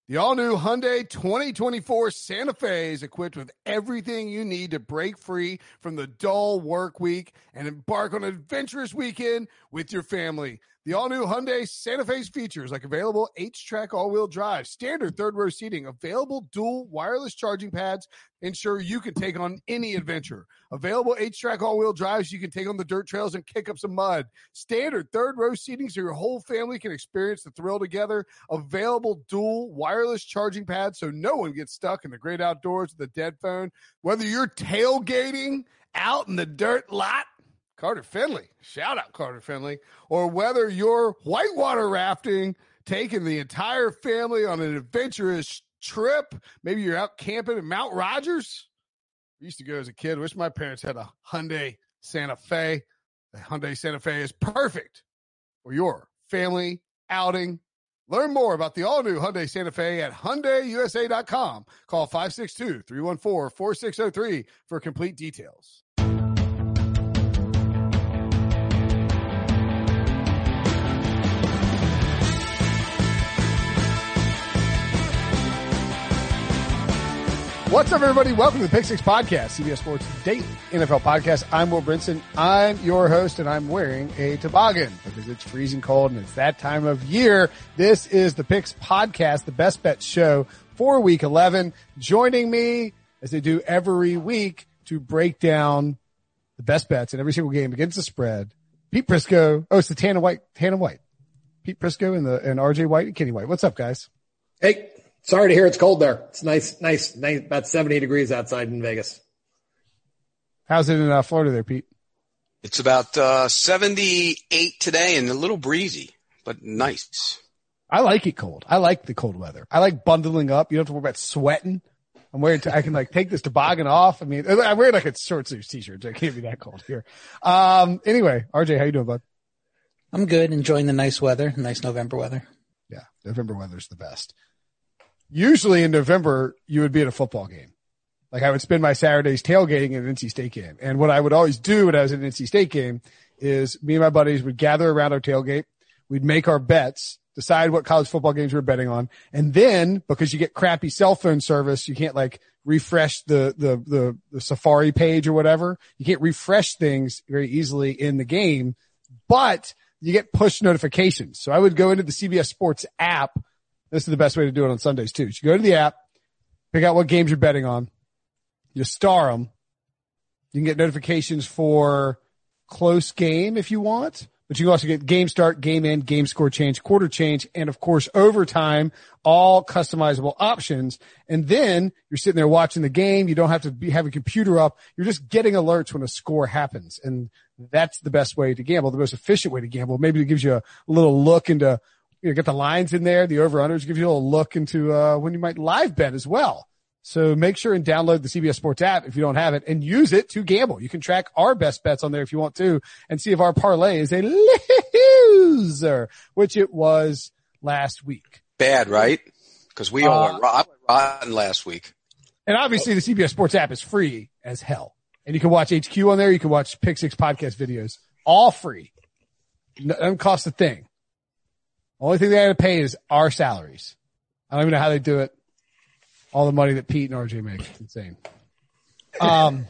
The all-new Hyundai 2024 Santa Fe is equipped with everything you need to break free from the dull work week and embark on an adventurous weekend with your family. The all-new Hyundai Santa Fe's features like available H-Track all-wheel drive, standard third-row seating, available dual wireless charging pads, ensure you can take on any adventure. Available H-Track all-wheel drives, you can take on the dirt trails and kick up some mud. Standard third-row seating so your whole family can experience the thrill together. Available dual wireless charging pads so no one gets stuck in the great outdoors with a dead phone. Whether you're tailgating out in the dirt lot, Carter Finley, shout out Carter Finley, or whether you're whitewater rafting, taking the entire family on an adventurous trip, maybe you're out camping in Mount Rogers. I used to go as a kid. Wish my parents had a Hyundai Santa Fe. The Hyundai Santa Fe is perfect for your family outing. Learn more about the all-new Hyundai Santa Fe at HyundaiUSA.com. Call 562-314-4603 for complete details. What's up, everybody? Welcome to the Pick Six Podcast, CBS Sports Daily NFL Podcast. I'm Will Brinson. I'm your host, and I'm wearing a toboggan because it's freezing cold and it's that time of year. This is the Picks Podcast, the best bet show for Week 11. Joining me, as they do every week, to break down the best bets in every single game against the spread, Pete Prisco. Oh, it's the Tana White. Pete Prisco and RJ White and Kenny White. What's up, guys? Hey. Sorry to hear it's cold there. It's nice, about 70 degrees outside in Vegas. How's it in Florida there, Pete? It's about 78 today and a little breezy, but nice. I like it cold. I like the cold weather. I like bundling up. You don't have to worry about sweating. I can take this toboggan off. I mean, I'm wearing like a short sleeves t-shirt. So it can't be that cold here. Anyway, RJ, how you doing, bud? I'm good. Enjoying the nice weather, nice November weather. Yeah. November weather's the best. Usually in November, you would be at a football game. Like I would spend my Saturdays tailgating at an NC State game. And what I would always do when I was at an NC State game is me and my buddies would gather around our tailgate. We'd make our bets, decide what college football games we were betting on. And then because you get crappy cell phone service, you can't like refresh the Safari page or whatever. You can't refresh things very easily in the game, but you get push notifications. So I would go into the CBS Sports app. This is the best way to do it on Sundays too. So you go to the app, pick out what games you're betting on. You star them. You can get notifications for close game if you want, but you can also get game start, game end, game score change, quarter change, and of course overtime, all customizable options. And then you're sitting there watching the game. You don't have to have a computer up. You're just getting alerts when a score happens. And that's the best way to gamble, the most efficient way to gamble. Maybe it gives you a little look into, get the lines in there, the over-unders, give you a little look into when you might live bet as well. So make sure and download the CBS Sports app if you don't have it and use it to gamble. You can track our best bets on there if you want to and see if our parlay is a loser, which it was last week. Bad, right? Because we all went rotten last week. And obviously the CBS Sports app is free as hell. And you can watch HQ on there. You can watch Pick Six podcast videos. All free. Doesn't cost a thing. Only thing they had to pay is our salaries. I don't even know how they do it. All the money that Pete and RJ make. It's insane. Don't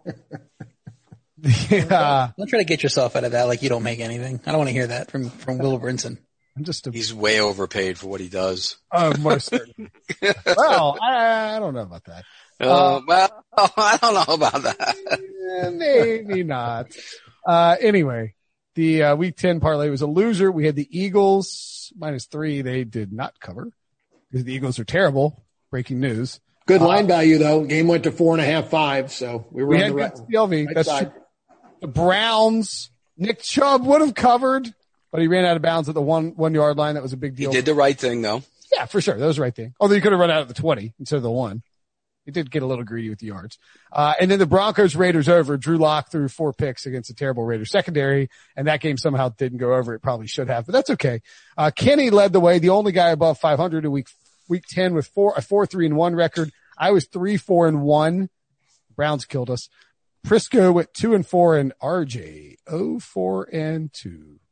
try to get yourself out of that like you don't make anything. I don't want to hear that from Will Brinson. He's way overpaid for what he does. Oh, most certainly. Well, I don't know about that. Well, I don't know about that. Maybe not. Anyway, the Week 10 parlay was a loser. We had the Eagles -3. They did not cover because the Eagles are terrible. Breaking news. Good line value though. Game went to 4.5, 5. So we were on the right That's side. True. The Browns, Nick Chubb would have covered, but he ran out of bounds at the 1 yard line. That was a big deal. He did the right thing though. Yeah, for sure. That was the right thing. Although he could have run out at the 20 instead of the 1. He did get a little greedy with the yards. And then the Broncos Raiders over. Drew Lock threw 4 picks against a terrible Raiders secondary, and that game somehow didn't go over. It probably should have, but that's okay. Kenny led the way, the only guy above 500 in week 10 with a 4-3-1 record. I was 3-4-1. Browns killed us. Prisco went 2-4 and RJ 0-4-2.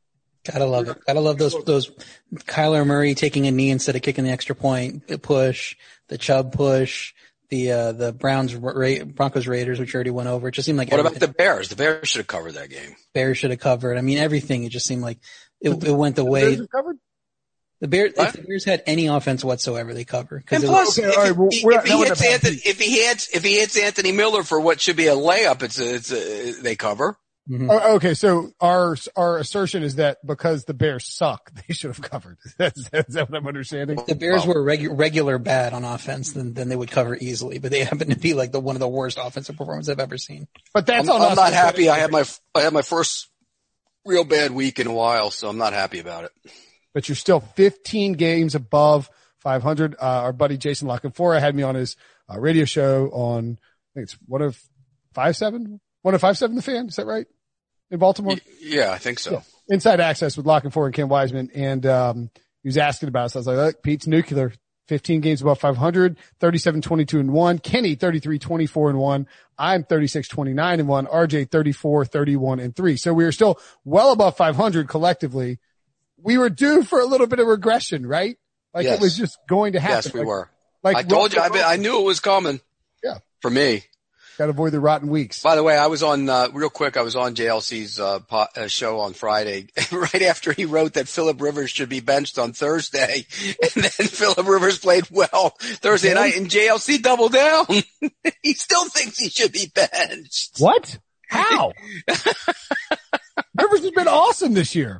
Gotta love it. Gotta love those Kyler Murray taking a knee instead of kicking the extra point push, the Chubb push, the Broncos Raiders, which already went over. It just seemed like what about the Bears? The Bears should have covered that game. Bears should have covered. I mean, everything. It just seemed like it went the way. Bears covered? The Bears, if the Bears had any offense whatsoever, they cover. And plus, if he hits Anthony Miller for what should be a layup, they cover. Mm-hmm. Okay, so our assertion is that because the Bears suck, they should have covered. Is that what I'm understanding? If the Bears were regular bad on offense, then they would cover easily. But they happen to be like one of the worst offensive performances I've ever seen. But that's I'm not happy. I had my first real bad week in a while, so I'm not happy about it. But you're still 15 games above 500. Our buddy Jason Lockenfora had me on his radio show on, I think it's 105.7 The Fan. Is that right? In Baltimore? Yeah, I think so. Yeah. Inside Access with Lockenfora and Ken Wiseman. And he was asking about it. So I was like, look, Pete's nuclear. 15 games above 500, 37-22-1. Kenny, 33-24-1. I'm 36-29-1. RJ, 34-31-3. So we are still well above 500 collectively. We were due for a little bit of regression, right? Like yes. It was just going to happen. Yes, we were. Like I told you, I knew it was coming. Yeah. For me. Got to avoid the rotten weeks. By the way, I was on, real quick, I was on JLC's show on Friday, right after he wrote that Phillip Rivers should be benched on Thursday. And then Phillip Rivers played well Thursday night and JLC doubled down. He still thinks he should be benched. What? How? Rivers has been awesome this year.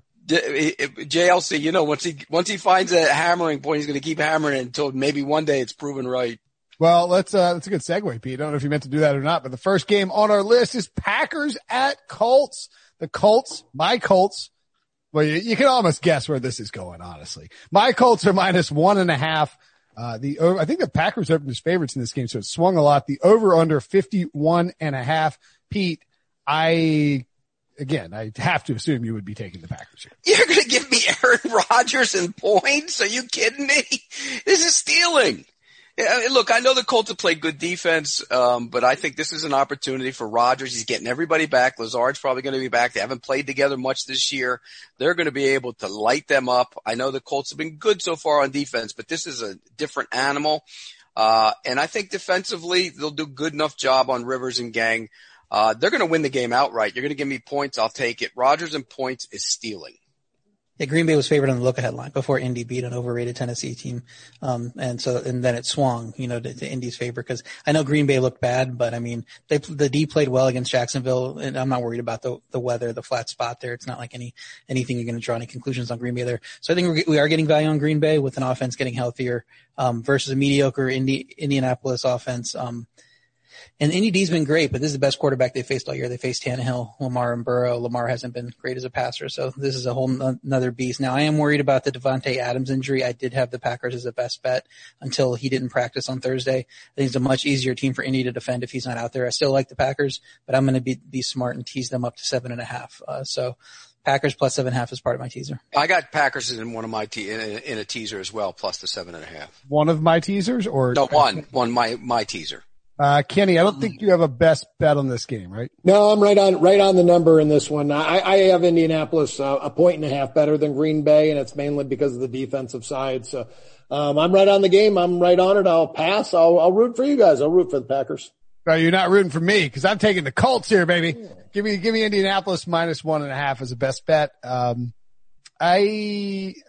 JLC, once he finds a hammering point, he's going to keep hammering it until maybe one day it's proven right. Well, that's a good segue, Pete. I don't know if you meant to do that or not, but the first game on our list is Packers at Colts. The Colts, my Colts. Well, you can almost guess where this is going, honestly. My Colts are minus 1.5. I think the Packers opened as favorites in this game, so it swung a lot. The over under 51.5. Pete, I have to assume you would be taking the Packers here. You're going to give me Aaron Rodgers and points? Are you kidding me? This is stealing. Look, I know the Colts have played good defense, but I think this is an opportunity for Rodgers. He's getting everybody back. Lazard's probably going to be back. They haven't played together much this year. They're going to be able to light them up. I know the Colts have been good so far on defense, but this is a different animal. And I think defensively, they'll do a good enough job on Rivers and gang. They're going to win the game outright. You're going to give me points. I'll take it. Rodgers and points is stealing. Yeah, Green Bay was favored on the look-ahead line before Indy beat an overrated Tennessee team. And then it swung, to Indy's favor because I know Green Bay looked bad, but I mean, the D played well against Jacksonville and I'm not worried about the weather, the flat spot there. It's not like anything you're going to draw any conclusions on Green Bay there. So I think we are getting value on Green Bay with an offense getting healthier, versus a mediocre Indianapolis offense. And Indy D's been great, but this is the best quarterback they faced all year. They faced Tannehill, Lamar, and Burrow. Lamar hasn't been great as a passer, so this is a whole another beast. Now, I am worried about the Devontae Adams injury. I did have the Packers as a best bet until he didn't practice on Thursday. I think it's a much easier team for Indy to defend if he's not out there. I still like the Packers, but I'm going to be smart and tease them up to 7.5. So Packers plus 7.5 is part of my teaser. I got Packers in one of my in a teaser as well, plus the 7.5. One of my teasers or no, one my teaser. Kenny, I don't think you have a best bet on this game, right? No, I'm right on the number in this one. I have Indianapolis a 1.5 better than Green Bay, and it's mainly because of the defensive side. So, I'm right on the game. I'm right on it. I'll pass. I'll root for you guys. I'll root for the Packers. No, you're not rooting for me because I'm taking the Colts here, baby. Give me Indianapolis minus 1.5 as a best bet. It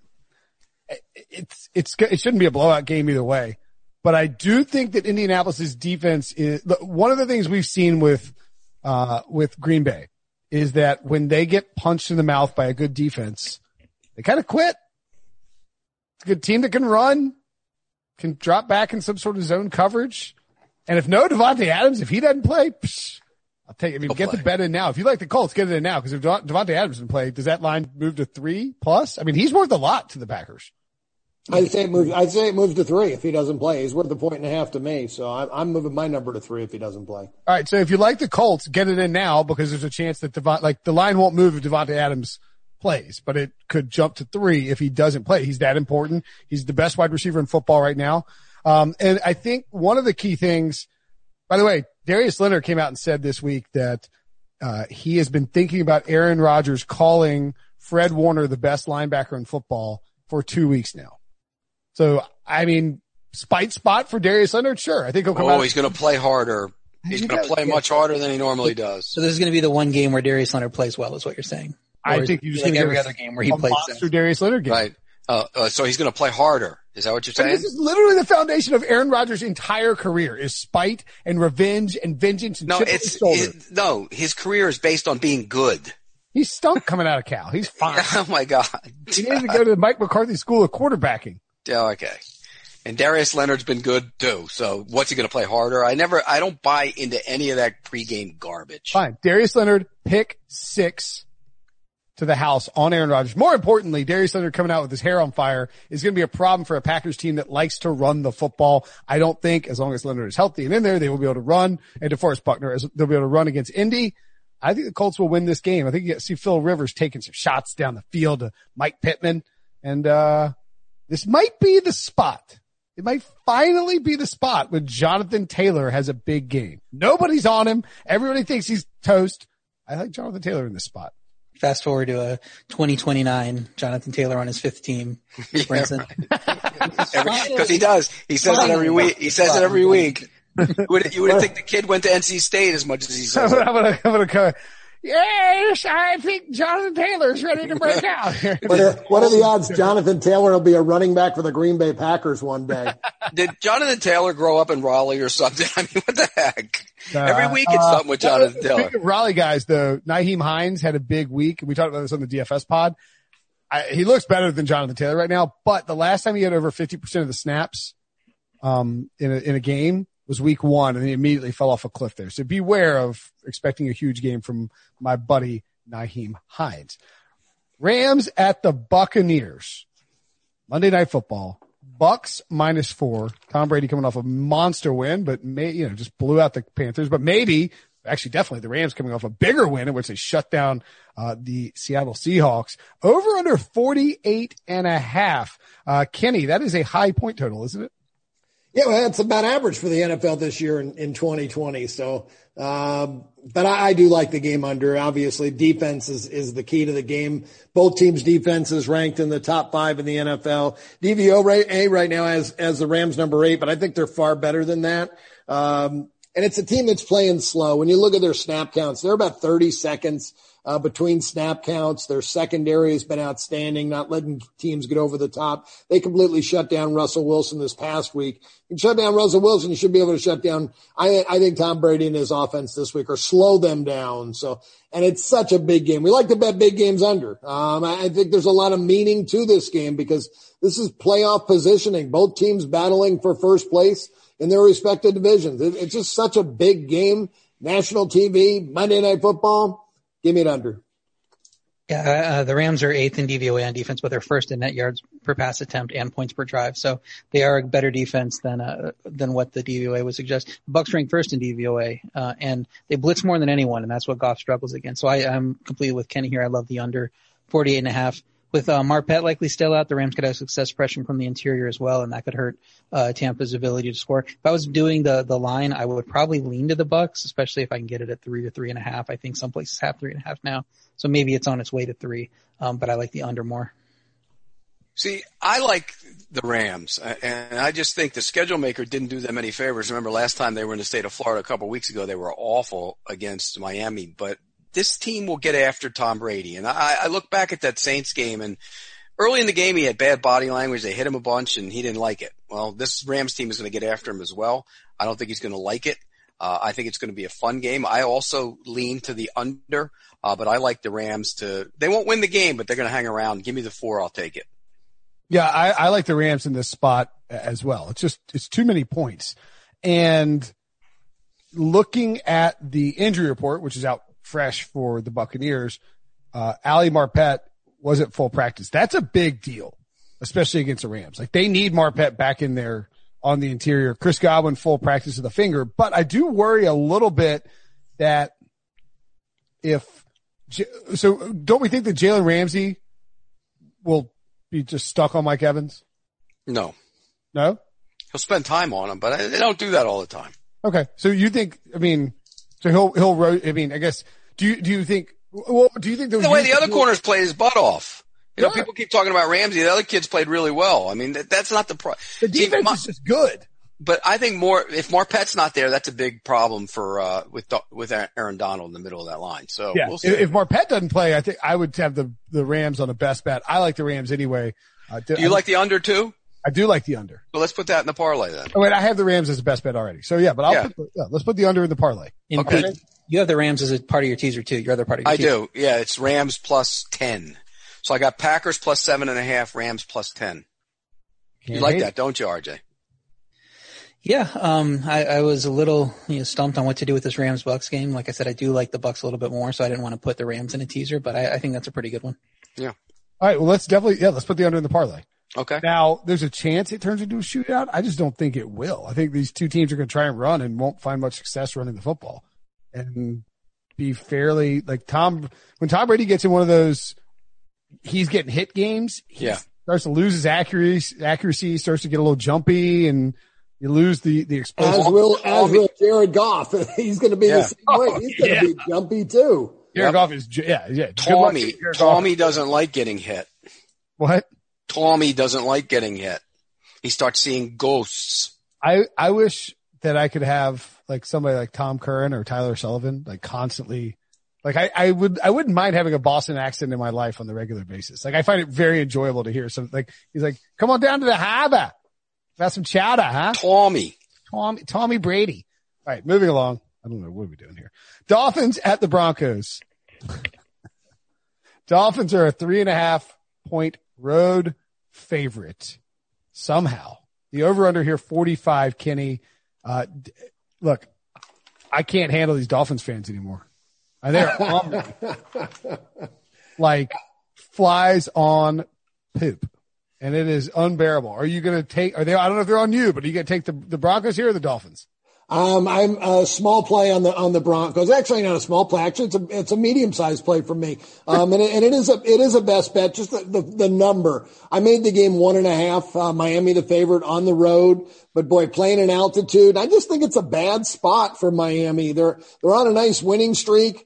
shouldn't be a blowout game either way. But I do think that Indianapolis's defense is one of the things we've seen with Green Bay is that when they get punched in the mouth by a good defense, they kind of quit. It's a good team that can run, can drop back in some sort of zone coverage. And if no Devontae Adams, if he doesn't play, I'll take it. I mean, get the bet in now. If you like the Colts, get it in now. Because if Devontae Adams doesn't play, does that line move to 3+? I mean, he's worth a lot to the Packers. I'd say it moves to 3 if he doesn't play. He's worth a 1.5 to me, so I'm moving my number to 3 if he doesn't play. All right, so if you like the Colts, get it in now because there's a chance that the line won't move if Devontae Adams plays, but it could jump to 3 if he doesn't play. He's that important. He's the best wide receiver in football right now. And I think one of the key things, by the way, Darius Leonard came out and said this week that he has been thinking about Aaron Rodgers calling Fred Warner the best linebacker in football for 2 weeks now. So, I mean, spite spot for Darius Leonard, sure. I think he'll come out. Oh, he's going to play harder. He's going to play much harder than he normally does. So this is going to be the one game where Darius Leonard plays well, is what you're saying. I think you just like every other game where he plays monster Darius Leonard game. Right. So he's going to play harder. Is that what you're saying? This is literally the foundation of Aaron Rodgers' entire career is spite and revenge and vengeance and No, chip on his shoulder. his career is based on being good. He stunk coming out of Cal. He's fine. Oh my God. He needed to go to the Mike McCarthy School of Quarterbacking. Yeah, okay. And Darius Leonard's been good too. So what's he going to play harder? I don't buy into any of that pregame garbage. Fine. Darius Leonard, pick 6 to the house on Aaron Rodgers. More importantly, Darius Leonard coming out with his hair on fire is going to be a problem for a Packers team that likes to run the football. I don't think as long as Leonard is healthy and in there, they will be able to run. And DeForest Buckner, they'll be able to run against Indy. I think the Colts will win this game. I think you see Phil Rivers taking some shots down the field to Mike Pittman. And, this might be the spot. It might finally be the spot when Jonathan Taylor has a big game. Nobody's on him. Everybody thinks he's toast. I like Jonathan Taylor in this spot. Fast forward to 2029, Jonathan Taylor on his 5th team. Brinson. Because he does. He says it every week. He says it every week. You would think the kid went to NC State as much as he says. I'm gonna go. Yes, I think Jonathan Taylor's ready to break out. What are the odds Jonathan Taylor will be a running back for the Green Bay Packers one day? Did Jonathan Taylor grow up in Raleigh or something? I mean, what the heck? Every week it's something with Jonathan Taylor. Speaking of Raleigh guys, though, Nyheim Hines had a big week. We talked about this on the DFS pod. He looks better than Jonathan Taylor right now, but the last time he had over 50% of the snaps, in a game was week 1, and he immediately fell off a cliff there. So beware of expecting a huge game from my buddy Nyheim Hines. Rams at the Buccaneers. Monday Night Football. Bucks -4. Tom Brady coming off a monster win, but just blew out the Panthers. But definitely the Rams coming off a bigger win in which they shut down the Seattle Seahawks. Over under 48.5. Kenny, that is a high point total, isn't it? Yeah, well, that's about average for the NFL this year in 2020. So, but I do like the game under. Obviously, defense is the key to the game. Both teams' defense is ranked in the top 5 in the NFL. DVOA right now as the Rams number 8, but I think they're far better than that. And it's a team that's playing slow. When you look at their snap counts, they're about 30 seconds between snap counts. Their secondary has been outstanding, not letting teams get over the top. They completely shut down Russell Wilson this past week. You shut down Russell Wilson, you should be able to shut down, I think Tom Brady and his offense this week, or slow them down. So, and it's such a big game. We like to bet big games under. I think there's a lot of meaning to this game because this is playoff positioning. Both teams battling for first place in their respective divisions. It's just such a big game. National TV, Monday Night Football. Give me it under. Yeah, the Rams are 8th in DVOA on defense, but they're 1st in net yards per pass attempt and points per drive. So they are a better defense than what the DVOA would suggest. The Bucs rank 1st in DVOA, and they blitz more than anyone, and that's what Goff struggles against. So I'm completely with Kenny here. I love the under 48.5. With Marpet likely still out, the Rams could have success pressure from the interior as well, and that could hurt Tampa's ability to score. If I was doing the line, I would probably lean to the Bucs, especially if I can get it at 3 to 3.5. I think some places have 3.5 now, so maybe it's on its way to 3. But I like the under more. See, I like the Rams, and I just think the schedule maker didn't do them any favors. Remember last time they were in the state of Florida a couple of weeks ago, they were awful against Miami, but this team will get after Tom Brady. And I look back at that Saints game, and early in the game he had bad body language. They hit him a bunch, and he didn't like it. Well, this Rams team is going to get after him as well. I don't think he's going to like it. I think it's going to be a fun game. I also lean to the under, but I like the Rams they won't win the game, but they're going to hang around. Give me the 4. I'll take it. Yeah, I like the Rams in this spot as well. It's too many points. And looking at the injury report, which is out fresh for the Buccaneers, Ali Marpet was at full practice. That's a big deal, especially against the Rams. Like they need Marpet back in there on the interior. Chris Godwin full practice of the finger, but I do worry a little bit that so don't we think that Jalen Ramsey will be just stuck on Mike Evans? No. He'll spend time on him, but they don't do that all the time. Okay. So you think, I guess, do you think Well, do you think the way the other corners played his butt off? You know, people keep talking about Ramsey. The other kids played really well. I mean, that's not the problem. The defense is just good. But I think if Marpet's not there, that's a big problem for with Aaron Donald in the middle of that line. So yeah, we'll see. If Marpet doesn't play, I think I would have the Rams on the best bet. I like the Rams anyway. Do you like the under too? I do like the under. Well, let's put that in the parlay then. Oh, wait, I have the Rams as the best bet already. So yeah, but let's put the under in the parlay. Okay. Pete, you have the Rams as a part of your teaser too. Your other part of your teaser. I do. Yeah, it's Rams plus 10. So I got Packers plus 7.5, Rams plus 10. You like that, don't you, RJ? Yeah, I was a little stumped on what to do with this Rams-Bucks game. Like I said, I do like the Bucks a little bit more, so I didn't want to put the Rams in a teaser, but I think that's a pretty good one. Yeah. All right, well, let's put the under in the parlay. Okay. Now, there's a chance it turns into a shootout. I just don't think it will. I think these two teams are going to try and run and won't find much success running the football and be fairly like when Tom Brady gets in one of those, he's getting hit games. He starts to lose his accuracy, starts to get a little jumpy, and you lose the explosive. As will Jared Goff. He's going to be the same way. He's going to be jumpy too. Jared Goff is, Tommy doesn't like getting hit. What? Tommy doesn't like getting hit. He starts seeing ghosts. I wish that I could have like somebody like Tom Curran or Tyler Sullivan, like constantly, like I wouldn't mind having a Boston accent in my life on the regular basis. Like I find it very enjoyable to hear something like, he's like, come on down to the harbor. Got some chowder, huh? Tommy Brady. All right, moving along. I don't know what we're doing here. Dolphins at the Broncos. Dolphins are a 3.5 point road favorite. Somehow. The over-under here, 45, Kenny. Look, I can't handle these Dolphins fans anymore. They're on me. Like flies on poop. And it is unbearable. Are you going to take, I don't know if they're on you, but are you going to take the Broncos here or the Dolphins? I'm a small play on the Broncos. Actually, not a small play. Actually, it's a medium-sized play for me. And it is a best bet. Just the number. I made the game 1.5. Miami the favorite on the road, but boy, playing in altitude, I just think it's a bad spot for Miami. They're on a nice winning streak.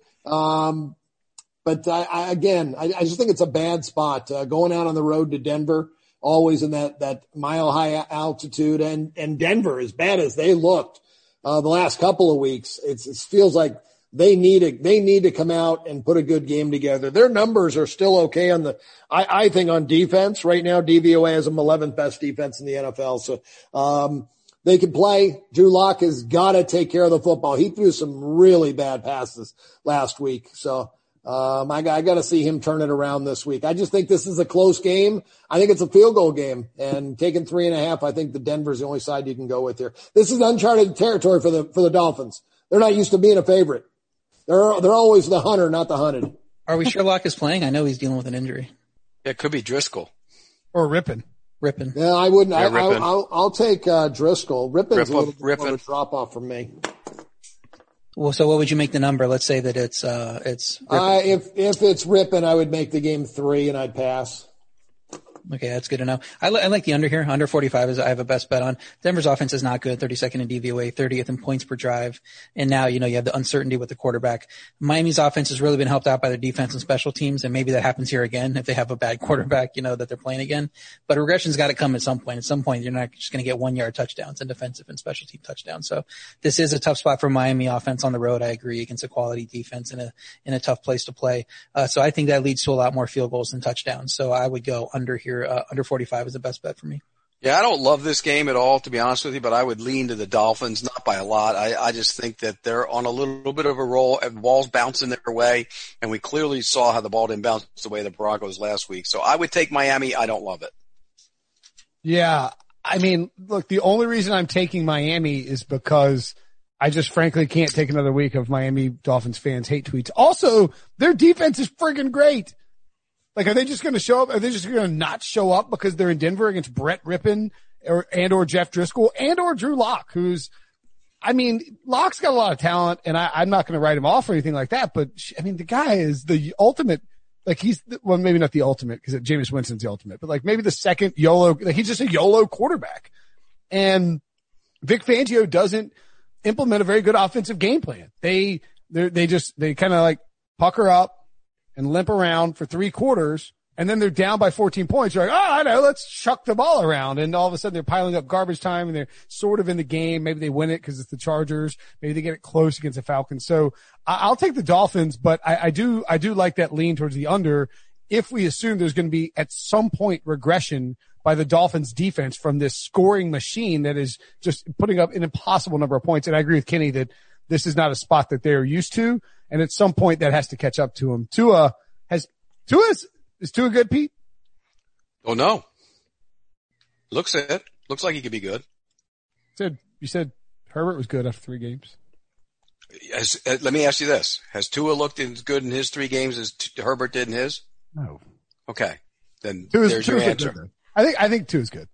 But I just think it's a bad spot. Going out on the road to Denver, always in that mile high altitude, and Denver, as bad as they looked the last couple of weeks, it feels like they need to come out and put a good game together. Their numbers are still okay I think on defense right now. DVOA has them 11th best defense in the NFL. So, they can play. Drew Lock has got to take care of the football. He threw some really bad passes last week. So, I got to see him turn it around this week. I just think this is a close game. I think it's a field goal game, and taking 3.5, I think the Denver's the only side you can go with here. This is uncharted territory for the Dolphins. They're not used to being a favorite. They're always the hunter, not the hunted. Are we sure Locke is playing? I know he's dealing with an injury. It could be Driscoll or Rippon. Yeah, I wouldn't. Yeah, I'll take Driscoll. Rippon's a little bit of a drop off from me. Well, so what would you make the number? Let's say that it's if it's Rippon, I would make the game 3 and I'd pass. Okay, that's good to know. I like the under here. Under 45 I have a best bet on. Denver's offense is not good. 32nd in DVOA, 30th in points per drive. And now, you have the uncertainty with the quarterback. Miami's offense has really been helped out by their defense and special teams. And maybe that happens here again if they have a bad quarterback, that they're playing again. But regression's got to come at some point. At some point, you're not just going to get 1-yard touchdowns and defensive and special team touchdowns. So this is a tough spot for Miami offense on the road. I agree, against a quality defense in a tough place to play. So I think that leads to a lot more field goals than touchdowns. So I would go under here. Under 45 is the best bet for me. Yeah, I don't love this game at all, to be honest with you, but I would lean to the Dolphins, not by a lot. I just think that they're on a little bit of a roll, and the ball's bouncing their way, and we clearly saw how the ball didn't bounce the way the Broncos last week. So I would take Miami. I don't love it. Yeah, I mean, look, the only reason I'm taking Miami is because I just frankly can't take another week of Miami Dolphins fans hate tweets. Also, their defense is friggin' great. Like, are they just going to show up? Are they just going to not show up because they're in Denver against Brett Rippon or Jeff Driscoll or Drew Lock, Lock's got a lot of talent, and I'm not going to write him off or anything like that. But the guy is the ultimate. Like, maybe not the ultimate because Jameis Winston's the ultimate, but like maybe the second YOLO. Like, he's just a YOLO quarterback. And Vic Fangio doesn't implement a very good offensive game plan. They kind of like pucker up. and limp around for 3 quarters, and then they're down by 14 points. You're like, oh, I know, let's chuck the ball around. And all of a sudden they're piling up garbage time and they're sort of in the game. Maybe they win it because it's the Chargers. Maybe they get it close against the Falcons. So I'll take the Dolphins, but I do like that lean towards the under if we assume there's going to be at some point regression by the Dolphins defense from this scoring machine that is just putting up an impossible number of points. And I agree with Kenny that this is not a spot that they're used to. And at some point that has to catch up to them. Is Tua good, Pete? Oh, no. Looks it. Looks like he could be good. You said Herbert was good after 3 games. Let me ask you this. Has Tua looked as good in his 3 games as Herbert did in his? No. Okay. Then there's your answer. I think Tua's good.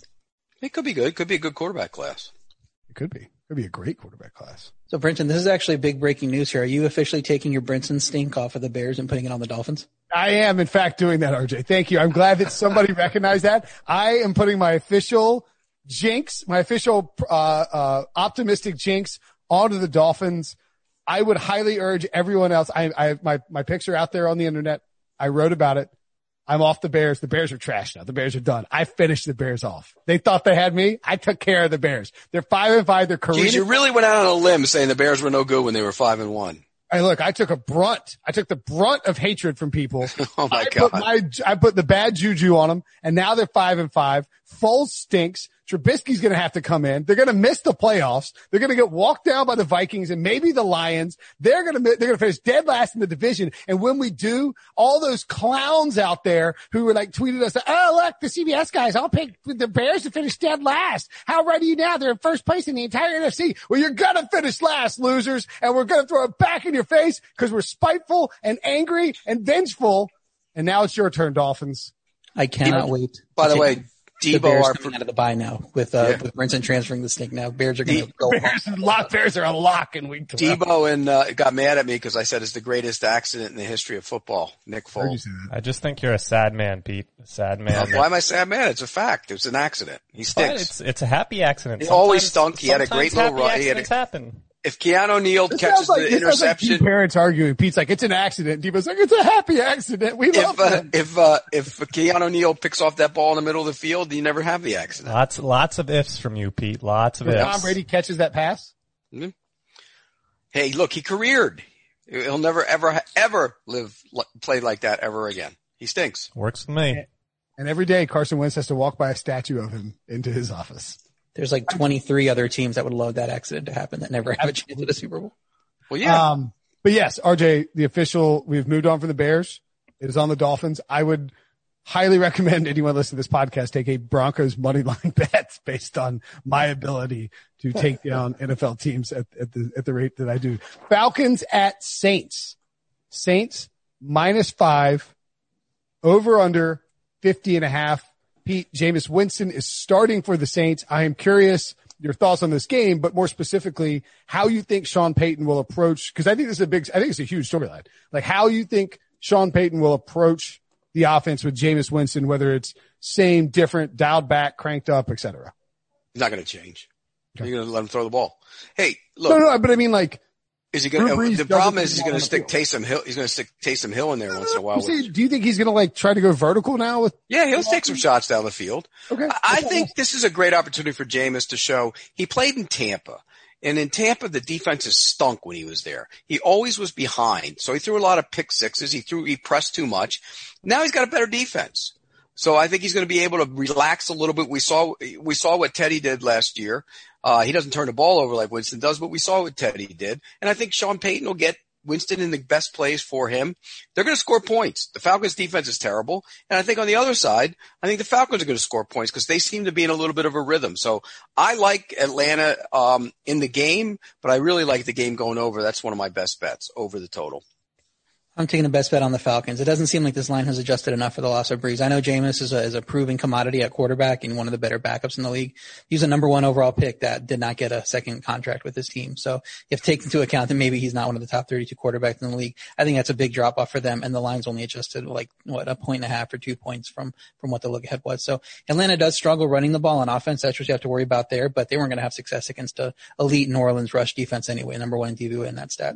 It could be good. Could be a good quarterback class. It could be. Could be a great quarterback class. So, Brinson, this is actually big breaking news here. Are you officially taking your Brinson stink off of the Bears and putting it on the Dolphins? I am, in fact, doing that, RJ. Thank you. I'm glad that somebody recognized that. I am putting my official jinx, my official optimistic jinx onto the Dolphins. I would highly urge everyone else. My picks are out there on the internet. I wrote about it. I'm off the Bears. The Bears are trash now. The Bears are done. I finished the Bears off. They thought they had me. I took care of the Bears. They're 5-5. They're career. Geez, you really went out on a limb saying the Bears were no good when they were 5-1. Hey, look, I took the brunt of hatred from people. Oh my God. I put the bad juju on them, and now they're 5-5. Foles stinks. Trubisky's going to have to come in. They're going to miss the playoffs. They're going to get walked down by the Vikings and maybe the Lions. They're going to finish dead last in the division. And when we do, all those clowns out there who were like tweeted us, oh, look, the CBS guys, I'll pick the Bears to finish dead last. How right are you now? They're in first place in the entire NFC. Well, you're going to finish last, losers. And we're going to throw it back in your face because we're spiteful and angry and vengeful. And now it's your turn, Dolphins. I cannot wait. By the way, the Bears are coming out of the bye now with Brinson transferring the stink now. Bears are going to go. Bears are a lock in week 12. Debo and got mad at me because I said it's the greatest accident in the history of football. Nick Foles. I just think you're a sad man, Pete. A sad man. Why am I sad man? It's a fact. It's an accident. He stinks. It's a happy accident. He always stunk. He had a great little run. Happen. If Keanu Neal catches the interception, like parents arguing. Pete's like, it's an accident. Debo's like, it's a happy accident. We love him. If Keanu Neal picks off that ball in the middle of the field, you never have the accident. Lots of ifs from you, Pete. Lots of ifs. Tom Brady catches that pass. Mm-hmm. Hey, look, he careered. He'll never, ever play like that ever again. He stinks. Works for me. And every day Carson Wentz has to walk by a statue of him into his office. There's like 23 other teams that would love that accident to happen that never have a chance at a Super Bowl. Well, yeah. But yes, RJ, we've moved on from the Bears. It is on the Dolphins. I would highly recommend anyone listening to this podcast take a Broncos money line bet based on my ability to take down NFL teams at the rate that I do. Falcons at Saints. Saints -5, over under 50.5. Pete, Jameis Winston is starting for the Saints. I am curious your thoughts on this game, but more specifically, how you think Sean Payton will approach, because I think it's a huge storyline. Like how you think Sean Payton will approach the offense with Jameis Winston, whether it's same, different, dialed back, cranked up, etc. He's not going to change. Okay. You're going to let him throw the ball. Hey, look. No, but I mean like, is he going to, the problem is he's going to stick Taysom Hill. He's going to stick Taysom Hill in there once in a while. Do you think he's going to like try to go vertical now with? Yeah, he'll take some shots down the field. Okay. I think this is a great opportunity for Jameis to show he played in Tampa. And in Tampa, the defense has stunk when he was there. He always was behind. So he threw a lot of pick sixes. He pressed too much. Now he's got a better defense. So I think he's going to be able to relax a little bit. We saw what Teddy did last year. He doesn't turn the ball over like Winston does, but we saw what Teddy did. And I think Sean Payton will get Winston in the best place for him. They're going to score points. The Falcons defense is terrible. And I think on the other side, I think the Falcons are going to score points because they seem to be in a little bit of a rhythm. So I like Atlanta, in the game, but I really like the game going over. That's one of my best bets over the total. I'm taking the best bet on the Falcons. It doesn't seem like this line has adjusted enough for the loss of Breeze. I know Jameis is a proven commodity at quarterback and one of the better backups in the league. He's a number 1 overall pick that did not get a second contract with his team. So if taken into account that maybe he's not one of the top 32 quarterbacks in the league, I think that's a big drop off for them. And the line's only adjusted like, a 1.5 or 2 points from what the look ahead was. So Atlanta does struggle running the ball on offense. That's what you have to worry about there, but they weren't going to have success against a elite New Orleans rush defense anyway, number 1 in DVOA in that stat.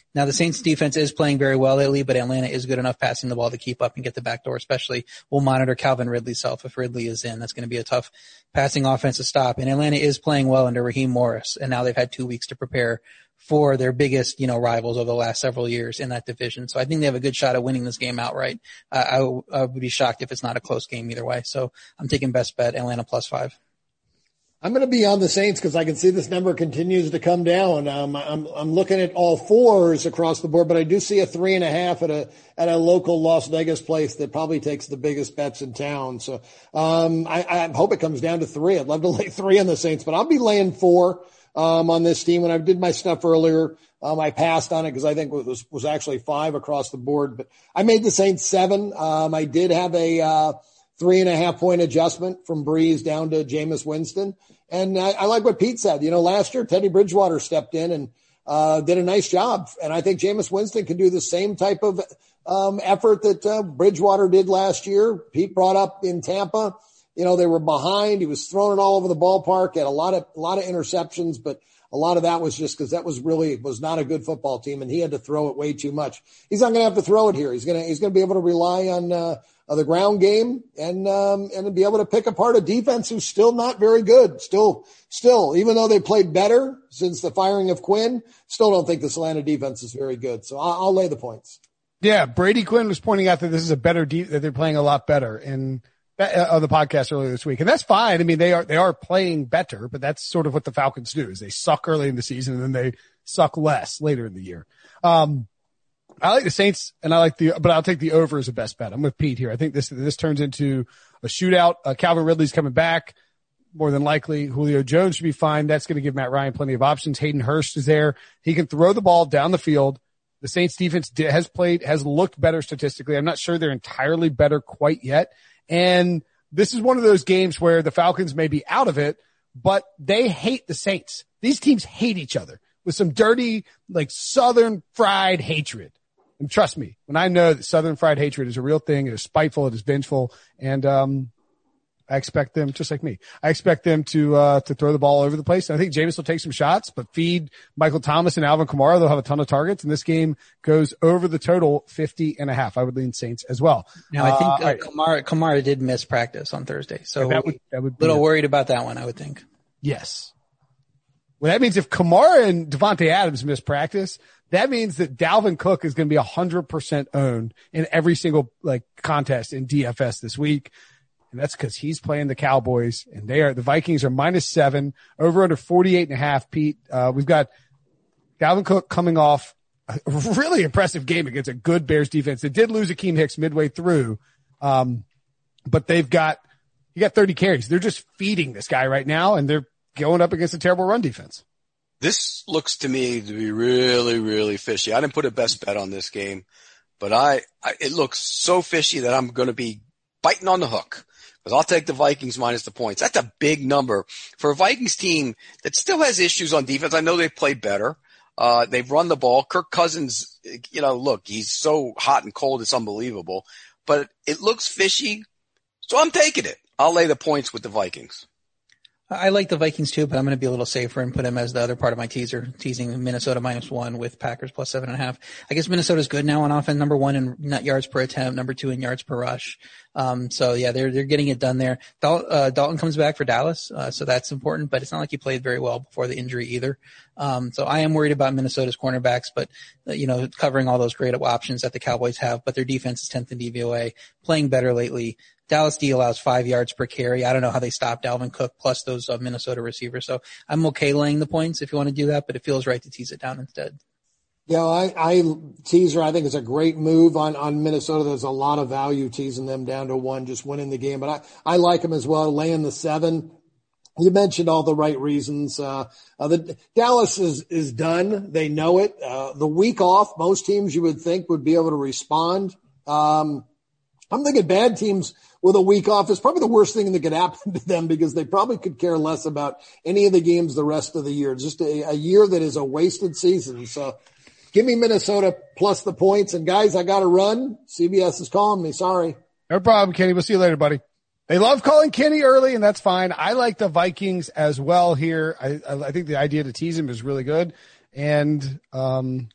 Now the Saints defense is playing very well lately, but Atlanta is good enough passing the ball to keep up and get the back door, especially. We'll monitor Calvin Ridley's self. If Ridley is in, that's going to be a tough passing offense to stop. And Atlanta is playing well under Raheem Morris, and now they've had 2 weeks to prepare for their biggest, rivals over the last several years in that division. So I think they have a good shot at winning this game outright. I would be shocked if it's not a close game either way. So I'm taking best bet Atlanta +5. I'm going to be on the Saints because I can see this number continues to come down. I'm looking at all fours across the board, but I do see a 3.5 at a local Las Vegas place that probably takes the biggest bets in town. So, I hope it comes down to 3. I'd love to lay 3 on the Saints, but I'll be laying 4, on this team. When I did my stuff earlier, I passed on it because I think it was actually 5 across the board, but I made the Saints 7. I did have a, 3.5 point adjustment from Breeze down to Jameis Winston. And I like what Pete said. Last year, Teddy Bridgewater stepped in and did a nice job. And I think Jameis Winston can do the same type of effort that Bridgewater did last year. Pete brought up in Tampa. They were behind. He was throwing it all over the ballpark, had a lot of interceptions, but a lot of that was just because that was not a good football team, and he had to throw it way too much. He's not going to have to throw it here. He's going to be able to rely on the ground game and be able to pick apart a defense who's still not very good. Still, even though they played better since the firing of Quinn, still don't think this Atlanta defense is very good. So I'll lay the points. Yeah, Brady Quinn was pointing out that this is a better that they're playing a lot better on the podcast earlier this week. And that's fine. I mean, they are playing better, but that's sort of what the Falcons do is they suck early in the season and then they suck less later in the year. I like the Saints and but I'll take the over as a best bet. I'm with Pete here. I think this turns into a shootout. Calvin Ridley's coming back more than likely. Julio Jones should be fine. That's going to give Matt Ryan plenty of options. Hayden Hurst is there. He can throw the ball down the field. The Saints defense has looked better statistically. I'm not sure they're entirely better quite yet. And this is one of those games where the Falcons may be out of it, but they hate the Saints. These teams hate each other with some dirty, Southern fried hatred. And trust me, when I know that Southern fried hatred is a real thing, it is spiteful, it is vengeful, and I expect them, just like me, I expect them to throw the ball all over the place. And I think Jameis will take some shots, but feed Michael Thomas and Alvin Kamara. They'll have a ton of targets, and this game goes over the total 50.5. I would lean Saints as well. Now, I think Kamara did miss practice on Thursday, so that would be a little worried about that one, I would think. Yes. Well, that means if Kamara and Devontae Adams miss practice, that means that Dalvin Cook is going to be 100% owned in every single contest in DFS this week. And that's because he's playing the Cowboys, and the Vikings are -7, over under 48.5. Pete, we've got Dalvin Cook coming off a really impressive game against a good Bears defense. They did lose Akeem Hicks midway through, but he got 30 carries. They're just feeding this guy right now, and they're going up against a terrible run defense. This looks to me to be really, really fishy. I didn't put a best bet on this game, but it looks so fishy that I'm going to be biting on the hook. Because I'll take the Vikings minus the points. That's a big number for a Vikings team that still has issues on defense. I know they've played better. They've run the ball. Kirk Cousins, look, he's so hot and cold, it's unbelievable. But it looks fishy, so I'm taking it. I'll lay the points with the Vikings. I like the Vikings too, but I'm going to be a little safer and put them as the other part of my teasing Minnesota -1 with Packers +7.5. I guess Minnesota's good now on offense, number 1 in net yards per attempt, number 2 in yards per rush. So yeah, they're getting it done there. Dalton comes back for Dallas, so that's important, but it's not like he played very well before the injury either. So I am worried about Minnesota's cornerbacks, but covering all those great options that the Cowboys have, but their defense is 10th in DVOA, playing better lately. Dallas D allows 5 yards per carry. I don't know how they stop Dalvin Cook plus those Minnesota receivers. So I'm okay laying the points if you want to do that, but it feels right to tease it down instead. Yeah, I teaser. I think it's a great move on Minnesota. There's a lot of value teasing them down to 1, just winning the game. But I like them as well, laying the 7. You mentioned all the right reasons. The Dallas is done. They know it. The week off, most teams you would think would be able to respond. I'm thinking bad teams with a week off is probably the worst thing that could happen to them because they probably could care less about any of the games the rest of the year. It's just a year that is a wasted season. So give me Minnesota plus the points. And guys, I got to run. CBS is calling me. Sorry. No problem, Kenny. We'll see you later, buddy. They love calling Kenny early, and that's fine. I like the Vikings as well here. I think the idea to tease him is really good. And,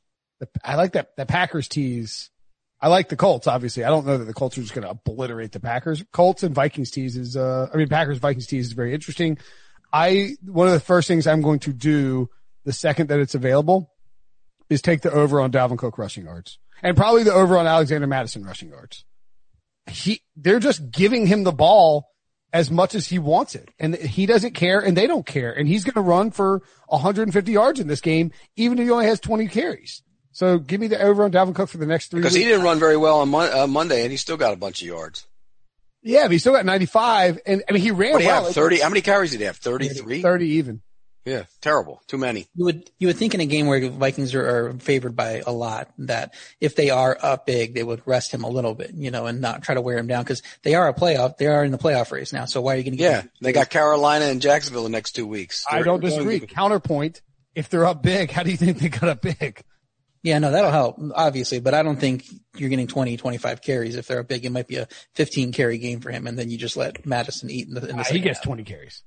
I like that Packers tease. I like the Colts, obviously. I don't know that the Colts are just going to obliterate the Packers. Colts and Vikings tease is, Packers Vikings tease is very interesting. One of the first things I'm going to do the second that it's available is take the over on Dalvin Cook rushing yards and probably the over on Alexander Mattison rushing yards. They're just giving him the ball as much as he wants it, and he doesn't care and they don't care. And he's going to run for 150 yards in this game, even if he only has 20 carries. So give me the over on Dalvin Cook for the next 3 weeks. Because he didn't run very well on Monday, and he still got a bunch of yards. Yeah, but he still got 95, and he ran well. 30? How many carries did he have? 33? 30 even. Yeah, terrible. Too many. You would think in a game where the Vikings are favored by a lot that if they are up big, they would rest him a little bit, and not try to wear him down because they are in the playoff race now. So why are you going to get they got Carolina and Jacksonville the next 2 weeks. I don't disagree. Counterpoint, if they're up big, how do you think they got up big? Yeah, no, that'll help, obviously, but I don't think you're getting 20, 25 carries. If they're up big, it might be a 15 carry game for him, and then you just let Madison eat in the second He gets 20 carries.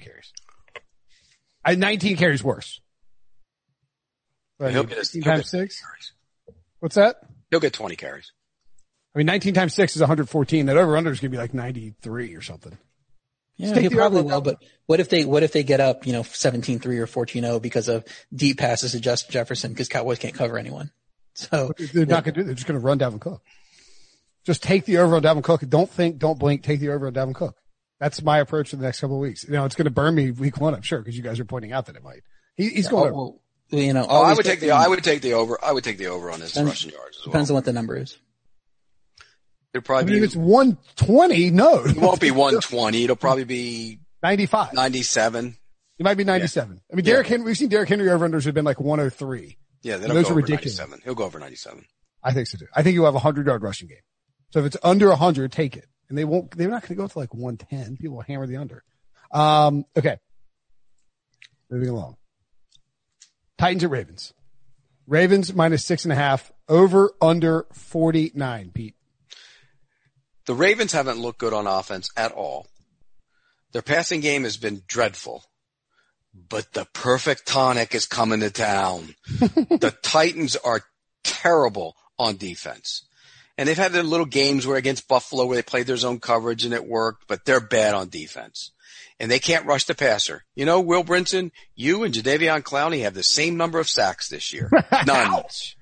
19 carries worse. But He'll get 19 times 6? What's that? He'll get 20 carries. 19 times 6 is 114. That over-under is going to be like 93 or something. Yeah, he probably will, but what if they get up, 17-3 or 14-0 because of deep passes to Justin Jefferson because Cowboys can't cover anyone? So they're not going to do it. They're just going to run Dalvin Cook. Just take the over on Dalvin Cook. Don't think, don't blink. Take the over on Dalvin Cook. That's my approach for the next couple of weeks. It's going to burn me week 1, I'm sure, because you guys are pointing out that it might. He's going to. I would take the over. I would take the over on his rushing yards as well. Depends on what the number is. It'll probably if it's 120, no. It won't be 120. It'll probably be 95. 97. It might be 97. Yeah. Derrick Henry, we've seen Derrick Henry over-unders have been like 103. Yeah, those are ridiculous. 97. He'll go over 97. I think so too. I think you'll have a 100-yard rushing game. So if it's under 100, take it. And they're not going to go to like 110. People will hammer the under. Okay. Moving along. Titans at Ravens. Ravens minus 6.5, over under 49, Pete. The Ravens haven't looked good on offense at all. Their passing game has been dreadful. But the perfect tonic is coming to town. The Titans are terrible on defense. And they've had their little games where against Buffalo where they played their zone coverage and it worked, but they're bad on defense. And they can't rush the passer. Will Brinson, you and Jadeveon Clowney have the same number of sacks this year. None.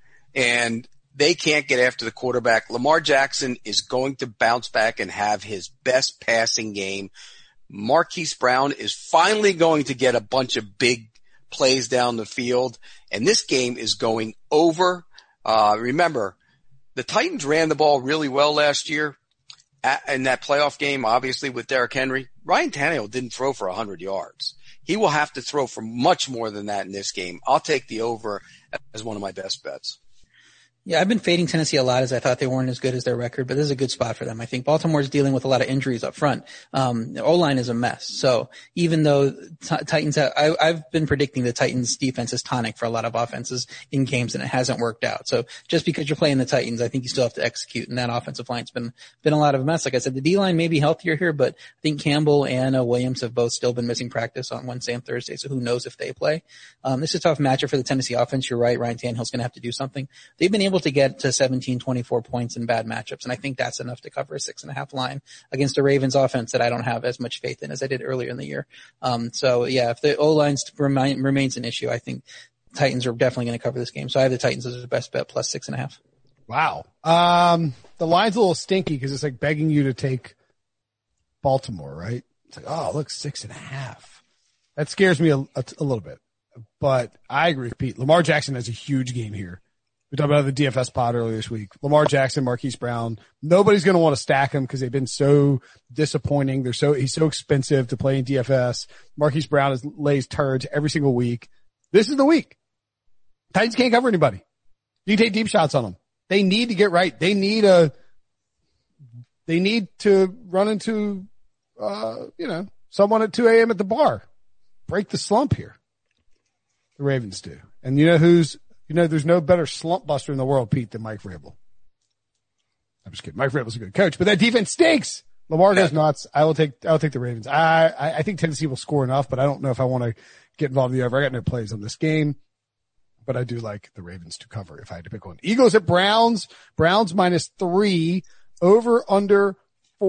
And they can't get after the quarterback. Lamar Jackson is going to bounce back and have his best passing game. Marquise Brown is finally going to get a bunch of big plays down the field. And this game is going over. Remember, the Titans ran the ball really well last year in that playoff game, obviously with Derrick Henry. Ryan Tannehill didn't throw for 100 yards. He will have to throw for much more than that in this game. I'll take the over as one of my best bets. Yeah, I've been fading Tennessee a lot as I thought they weren't as good as their record, but this is a good spot for them. I think Baltimore's dealing with a lot of injuries up front. The O-line is a mess. So even though Titans I've been predicting the Titans defense is tonic for a lot of offenses in games and it hasn't worked out. So just because you're playing the Titans, I think you still have to execute, and that offensive line's been a lot of a mess. Like I said, the D-line may be healthier here, but I think Campbell and Williams have both still been missing practice on Wednesday and Thursday. So who knows if they play. This is a tough matchup for the Tennessee offense. You're right. Ryan Tannehill's going to have to do something. They've been able to get to 17, 24 points in bad matchups. And I think that's enough to cover a 6.5 line against a Ravens offense that I don't have as much faith in as I did earlier in the year. So yeah, if the O-line remains an issue, I think Titans are definitely going to cover this game. So I have the Titans as the best bet plus 6.5. Wow. The line's a little stinky because it's like begging you to take Baltimore, right? It's like, oh, look, 6.5. That scares me a little bit, but I agree with Pete. Lamar Jackson has a huge game here. We talked about the DFS pod earlier this week. Lamar Jackson, Marquise Brown. Nobody's going to want to stack him because they've been so disappointing. He's so expensive to play in DFS. Marquise Brown lays turds every single week. This is the week. Titans can't cover anybody. You can take deep shots on them. They need to get right. They need to run into, someone at 2 a.m. at the bar. Break the slump here. The Ravens do. And there's no better slump buster in the world, Pete, than Mike Vrabel. I'm just kidding. Mike Vrabel's a good coach, but that defense stinks. Lamar goes nuts. I'll take the Ravens. I think Tennessee will score enough, but I don't know if I want to get involved in the over. I got no plays on this game. but I do like the Ravens to cover if I had to pick one. Eagles at Browns. Browns -3, over under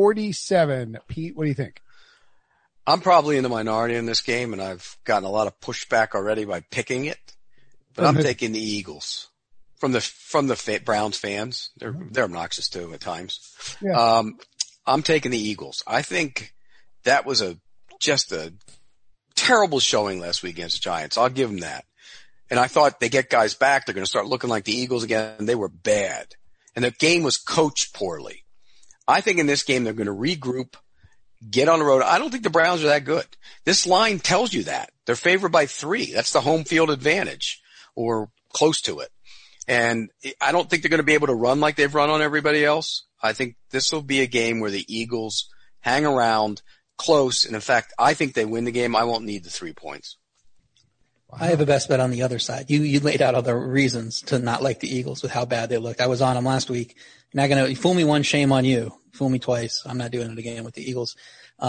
47. Pete, what do you think? I'm probably in the minority in this game, and I've gotten a lot of pushback already by picking it. But I'm taking the Eagles from the Browns fans. They're obnoxious too at times. Yeah. I'm taking the Eagles. I think that was just a terrible showing last week against the Giants. I'll give them that. And I thought they get guys back. They're going to start looking like the Eagles again. They were bad. And the game was coached poorly. I think in this game they're going to regroup, get on the road. I don't think the Browns are that good. This line tells you that. They're favored by 3. That's the home field advantage, or close to it. And I don't think they're going to be able to run like they've run on everybody else. I think this will be a game where the Eagles hang around close. And in fact, I think they win the game. I won't need the 3 points. Wow. I have a best bet on the other side. You laid out all the reasons to not like the Eagles with how bad they looked. I was on them last week. You're not going to fool me once, shame on you. Fool me twice. I'm not doing it again with the Eagles.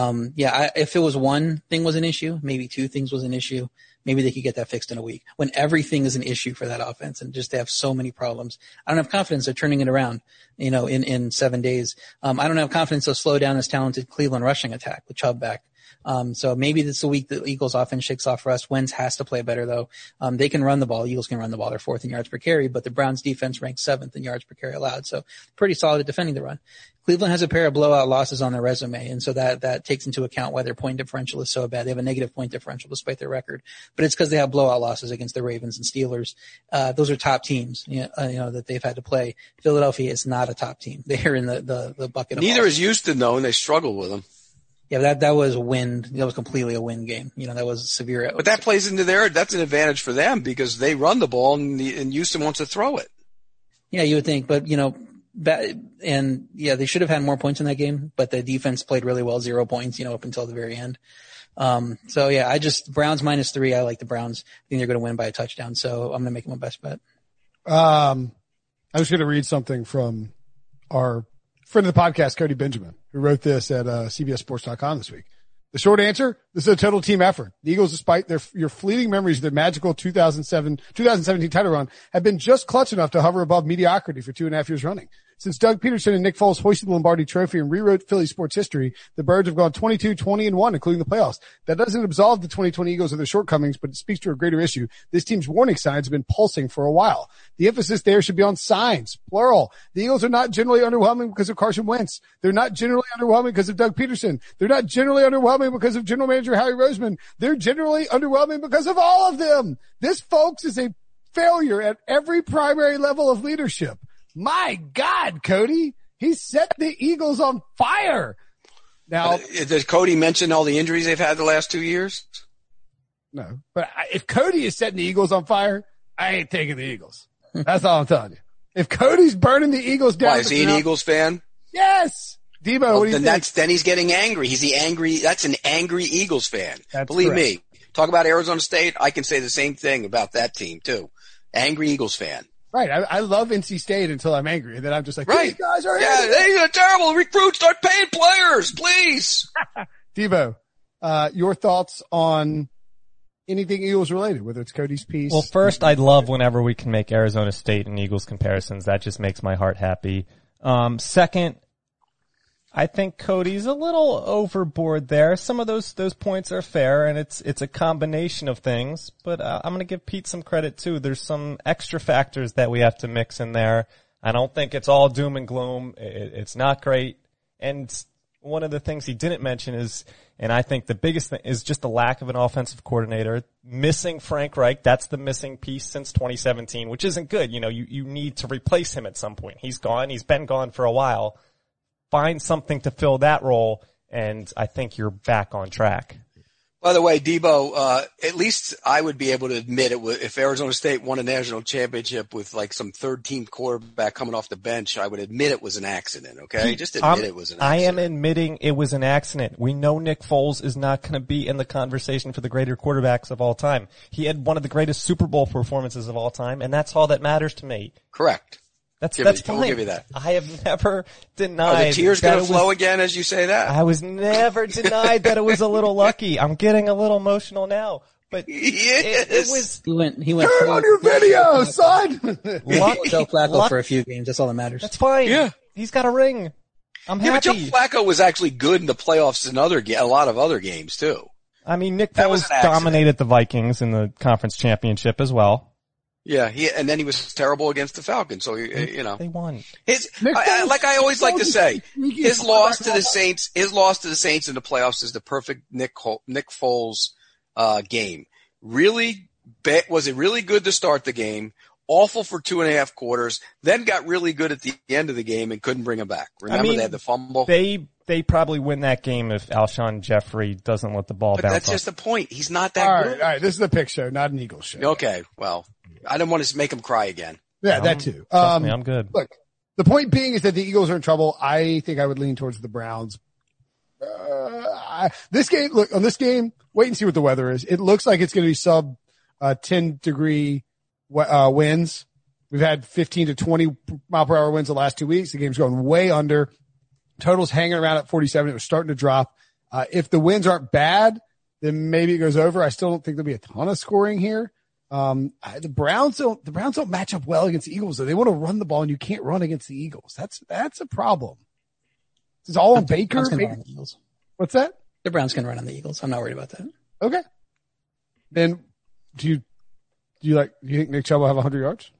If it was one thing was an issue, maybe 2 things was an issue, maybe they could get that fixed in a week. When everything is an issue for that offense and just they have so many problems, I don't have confidence they're turning it around, in 7 days. I don't have confidence they'll slow down this talented Cleveland rushing attack with Chubb back. So maybe this is the week the Eagles offense shakes off rust. Wentz has to play better though. They can run the ball. Eagles can run the ball. They're 4th in yards per carry, but the Browns defense ranks 7th in yards per carry allowed. So pretty solid at defending the run. Cleveland has a pair of blowout losses on their resume. And so that takes into account why their point differential is so bad. They have a negative point differential despite their record, but it's because they have blowout losses against the Ravens and Steelers. Those are top teams, that they've had to play. Philadelphia is not a top team. They're in the bucket of Neither is Houston though, and they struggle with them. Yeah, that was a win. That was completely a win game. That was severe. But that plays into that's an advantage for them because they run the ball and Houston wants to throw it. Yeah, you would think, but they should have had more points in that game, but the defense played really well, 0 points, up until the very end. Browns -3. I like the Browns. I think they're going to win by a touchdown. So I'm going to make them my best bet. I was going to read something from our friend of the podcast, Cody Benjamin, who wrote this at CBSSports.com this week. The short answer, this is a total team effort. The Eagles, despite your fleeting memories of their magical 2017 title run, have been just clutch enough to hover above mediocrity for 2.5 years running. Since Doug Peterson and Nick Foles hoisted the Lombardi Trophy and rewrote Philly sports history, the Birds have gone 22-20-1, including the playoffs. That doesn't absolve the 2020 Eagles of their shortcomings, but it speaks to a greater issue. This team's warning signs have been pulsing for a while. The emphasis there should be on signs, plural. The Eagles are not generally underwhelming because of Carson Wentz. They're not generally underwhelming because of Doug Peterson. They're not generally underwhelming because of General Manager Howie Roseman. They're generally underwhelming because of all of them. This, folks, is a failure at every primary level of leadership. My God, Cody, he set the Eagles on fire. Now, does Cody mention all the injuries they've had the last 2 years? No, but if Cody is setting the Eagles on fire, I ain't taking the Eagles. That's all I'm telling you. If Cody's burning the Eagles down. Why, is he an Eagles fan? Yes. Debo, what do you think? Then he's getting angry. That's an angry Eagles fan. That's Believe correct. me. Talk about Arizona State. I can say the same thing about that team too. Angry Eagles fan. Right. I love NC State until I'm angry. And then I'm just like, right. These guys are they're terrible. Recruits, start paying players, please. Debo, your thoughts on anything Eagles related, whether it's Cody's piece. Well, first, I love whenever we can make Arizona State and Eagles comparisons. That just makes my heart happy. Second, I think Cody's a little overboard there. Some of those points are fair, and it's a combination of things. But I'm going to give Pete some credit too. There's some extra factors that we have to mix in there. I don't think it's all doom and gloom. It's not great. And one of the things he didn't mention is, and I think the biggest thing is just the lack of an offensive coordinator. Missing Frank Reich, that's the missing piece since 2017, which isn't good. You need to replace him at some point. He's gone. He's been gone for a while. Find something to fill that role, and I think you're back on track. By the way, Debo, at least I would be able to admit it. If Arizona State won a national championship with like some third-team quarterback coming off the bench, I would admit it was an accident, okay? Just admit it was an accident. I am admitting it was an accident. We know Nick Foles is not going to be in the conversation for the greater quarterbacks of all time. He had one of the greatest Super Bowl performances of all time, and that's all that matters to me. Correct. That's fine. We'll give you that. I have never denied. Are the tears going to flow again as you say that? I was never denied that it was a little lucky. I'm getting a little emotional now. But Yes. it was He went Turn on your video, son. Joe Flacco for a few games. That's all that matters. that's fine. Yeah. He's got a ring. I'm Yeah, but Joe happy. Flacco was actually good in the playoffs in a lot of other games too. I mean, Nick That was Foles an accident. dominated the Vikings in the conference championship as well. Yeah, and then he was terrible against the Falcons. So They won. like I always like to say, his loss to the Saints in the playoffs is the perfect Nick Foles game. Was it really good to start the game? Awful for 2.5 quarters, then got really good at the end of the game and couldn't bring him back. Remember they had the fumble? They probably win that game if Alshon Jeffrey doesn't let the ball But bounce that's off. just the point. He's not that All good. right. This is a pick show, not an Eagles show. Okay, well, I didn't want to make him cry again. Yeah, that too. Trust me, I'm good. Look, the point being is that the Eagles are in trouble. I think I would lean towards the Browns. This game, wait and see what the weather is. It looks like it's going to be sub 10 degree winds. We've had 15 to 20 mile per hour winds the last 2 weeks. The game's going way under. Total's hanging around at 47. It was starting to drop. If the winds aren't bad, then maybe it goes over. I still don't think there'll be a ton of scoring here. The Browns don't match up well against the Eagles though. They want to run the ball and you can't run against the Eagles. That's a problem. This is all on Baker. Browns can run on the Eagles. What's that? The Browns can run on the Eagles. I'm not worried about that. Okay. Then do you think Nick Chubb will have 100 yards?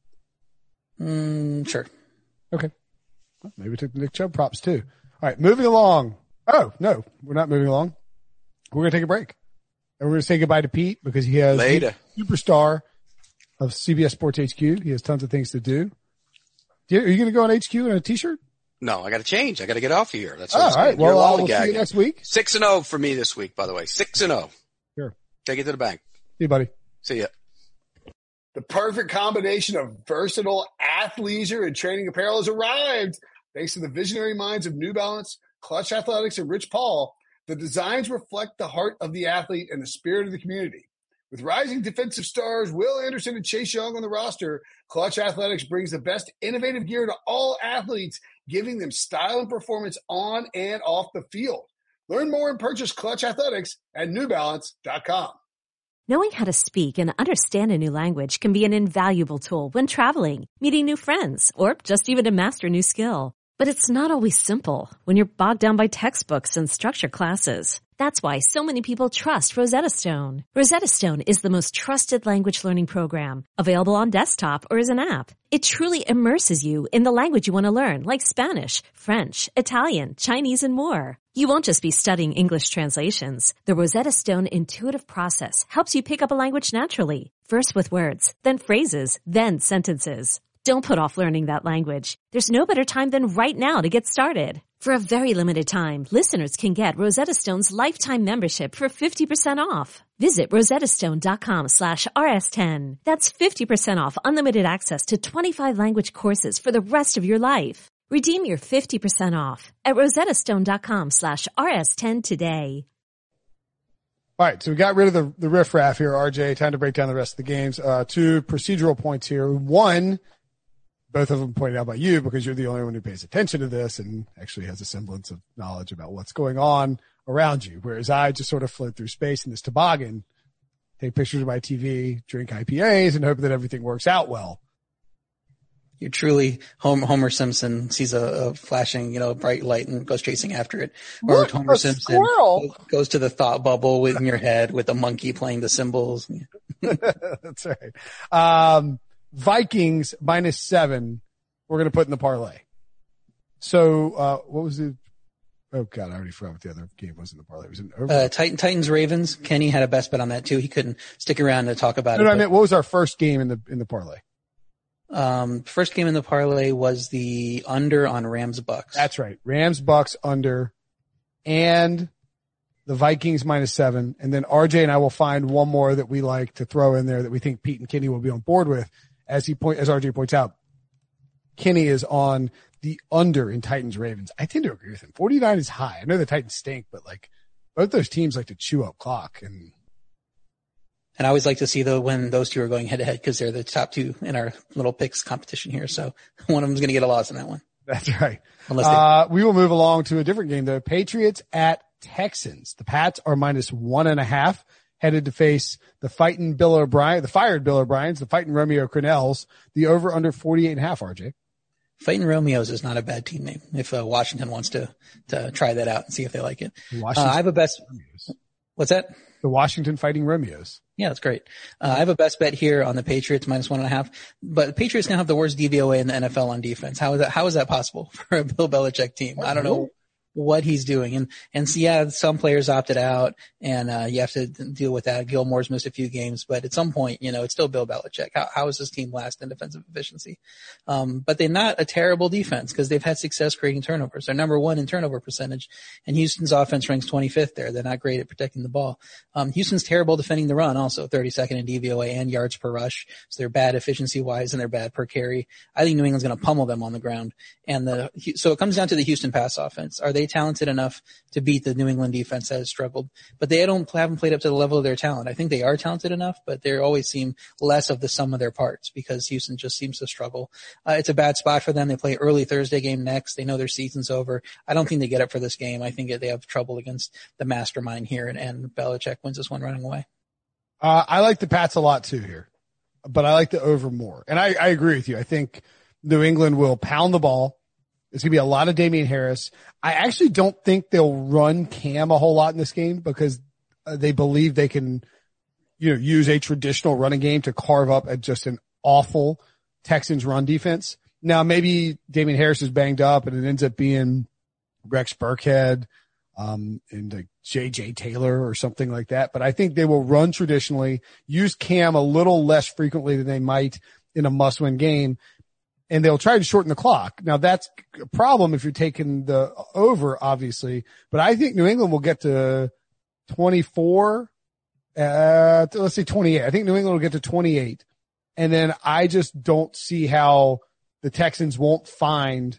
Sure. Okay. Well, maybe take the Nick Chubb props too. All right, moving along. Oh, no, we're not moving along. We're going to take a break. And we're going to say goodbye to Pete because he has Later. Superstar of CBS Sports HQ. He has tons of things to do. Are you going to go on HQ in a t-shirt? No, I got to change. I got to get off of here. That's what All I'm saying. right. Well, You're we'll see you lollygagging. next week. 6-0 for me this week, by the way. 6-0. Sure. Take it to the bank. See you, buddy. See ya. The perfect combination of versatile athleisure and training apparel has arrived. Thanks to the visionary minds of New Balance, Clutch Athletics, and Rich Paul, the designs reflect the heart of the athlete and the spirit of the community. With rising defensive stars Will Anderson and Chase Young on the roster, Clutch Athletics brings the best innovative gear to all athletes, giving them style and performance on and off the field. Learn more and purchase Clutch Athletics at NewBalance.com. Knowing how to speak and understand a new language can be an invaluable tool when traveling, meeting new friends, or just even to master a new skill. But it's not always simple when you're bogged down by textbooks and structured classes. That's why so many people trust Rosetta Stone. Rosetta Stone is the most trusted language learning program, available on desktop or as an app. It truly immerses you in the language you want to learn, like Spanish, French, Italian, Chinese, and more. You won't just be studying English translations. The Rosetta Stone intuitive process helps you pick up a language naturally, first with words, then phrases, then sentences. Don't put off learning that language. There's no better time than right now to get started. For a very limited time, listeners can get Rosetta Stone's lifetime membership for 50% off. Visit rosettastone.com/rs10. That's 50% off unlimited access to 25 language courses for the rest of your life. Redeem your 50% off at rosettastone.com/rs10 today. All right, so we got rid of the riffraff here, RJ. Time to break down the rest of the games. 2 procedural points here. One, both of them pointed out by you because you're the only one who pays attention to this and actually has a semblance of knowledge about what's going on around you. Whereas I just sort of float through space in this toboggan, take pictures of my TV, drink IPAs, and hope that everything works out well. You're truly Homer Simpson sees a flashing, bright light and goes chasing after it. Or Look, Homer a Simpson squirrel. goes to the thought bubble in your head with a monkey playing the cymbals. That's right. Vikings -7. We're going to put in the parlay. So, what was it? Oh God, I already forgot what the other game was in the parlay. It was in over. Titans Ravens. Kenny had a best bet on that too. He couldn't stick around to talk about it. I meant, what was our first game in the parlay? First game in the parlay was the under on Rams Bucks. That's right. Rams Bucks under and the Vikings -7. And then RJ and I will find one more that we like to throw in there that we think Pete and Kenny will be on board with. As RJ points out, Kenny is on the under in Titans Ravens. I tend to agree with him. 49 is high. I know the Titans stink, but both those teams like to chew up clock and I always like to see when those two are going head to head because they're the top two in our little picks competition here. So one of them's going to get a loss in that one. That's right. Unless we will move along to a different game though. Patriots at Texans. The Pats are -1.5. headed to face the fighting Bill O'Brien, the fired Bill O'Briens, the fighting Romeo Crennels, the over under 48.5, RJ. Fighting Romeos is not a bad team name if Washington wants to try that out and see if they like it. I have a best. What's that? The Washington Fighting Romeos. Yeah, that's great. I have a best bet here on the Patriots -1.5, but the Patriots now have the worst DVOA in the NFL on defense. How is that possible for a Bill Belichick team? I don't know what he's doing. And so, yeah, some players opted out and, you have to deal with that. Gilmore's missed a few games, but at some point, it's still Bill Belichick. How is this team last in defensive efficiency? But they're not a terrible defense because they've had success creating turnovers. They're number 1 in turnover percentage, and Houston's offense ranks 25th there. They're not great at protecting the ball. Houston's terrible defending the run, also 32nd in DVOA and yards per rush. So they're bad efficiency wise and they're bad per carry. I think New England's going to pummel them on the ground. So it comes down to the Houston pass offense. Are they talented enough to beat the New England defense that has struggled? But they haven't played up to the level of their talent. I think they are talented enough, but they always seem less of the sum of their parts because Houston just seems to struggle. It's a bad spot for them. They play early Thursday game next. They know their season's over. I don't think they get up for this game. I think they have trouble against the mastermind here, and Belichick wins this one running away. I like the Pats a lot too here, but I like the over more. And I agree with you. I think New England will pound the ball. It's going to be a lot of Damian Harris. I actually don't think they'll run Cam a whole lot in this game because they believe they can, use a traditional running game to carve up at just an awful Texans run defense. Now, maybe Damian Harris is banged up and it ends up being Rex Burkhead, and like JJ Taylor or something like that. But I think they will run traditionally, use Cam a little less frequently than they might in a must-win game. And they'll try to shorten the clock. Now that's a problem if you're taking the over, obviously, but I think New England will get to 24, let's say 28. I think New England will get to 28. And then I just don't see how the Texans won't find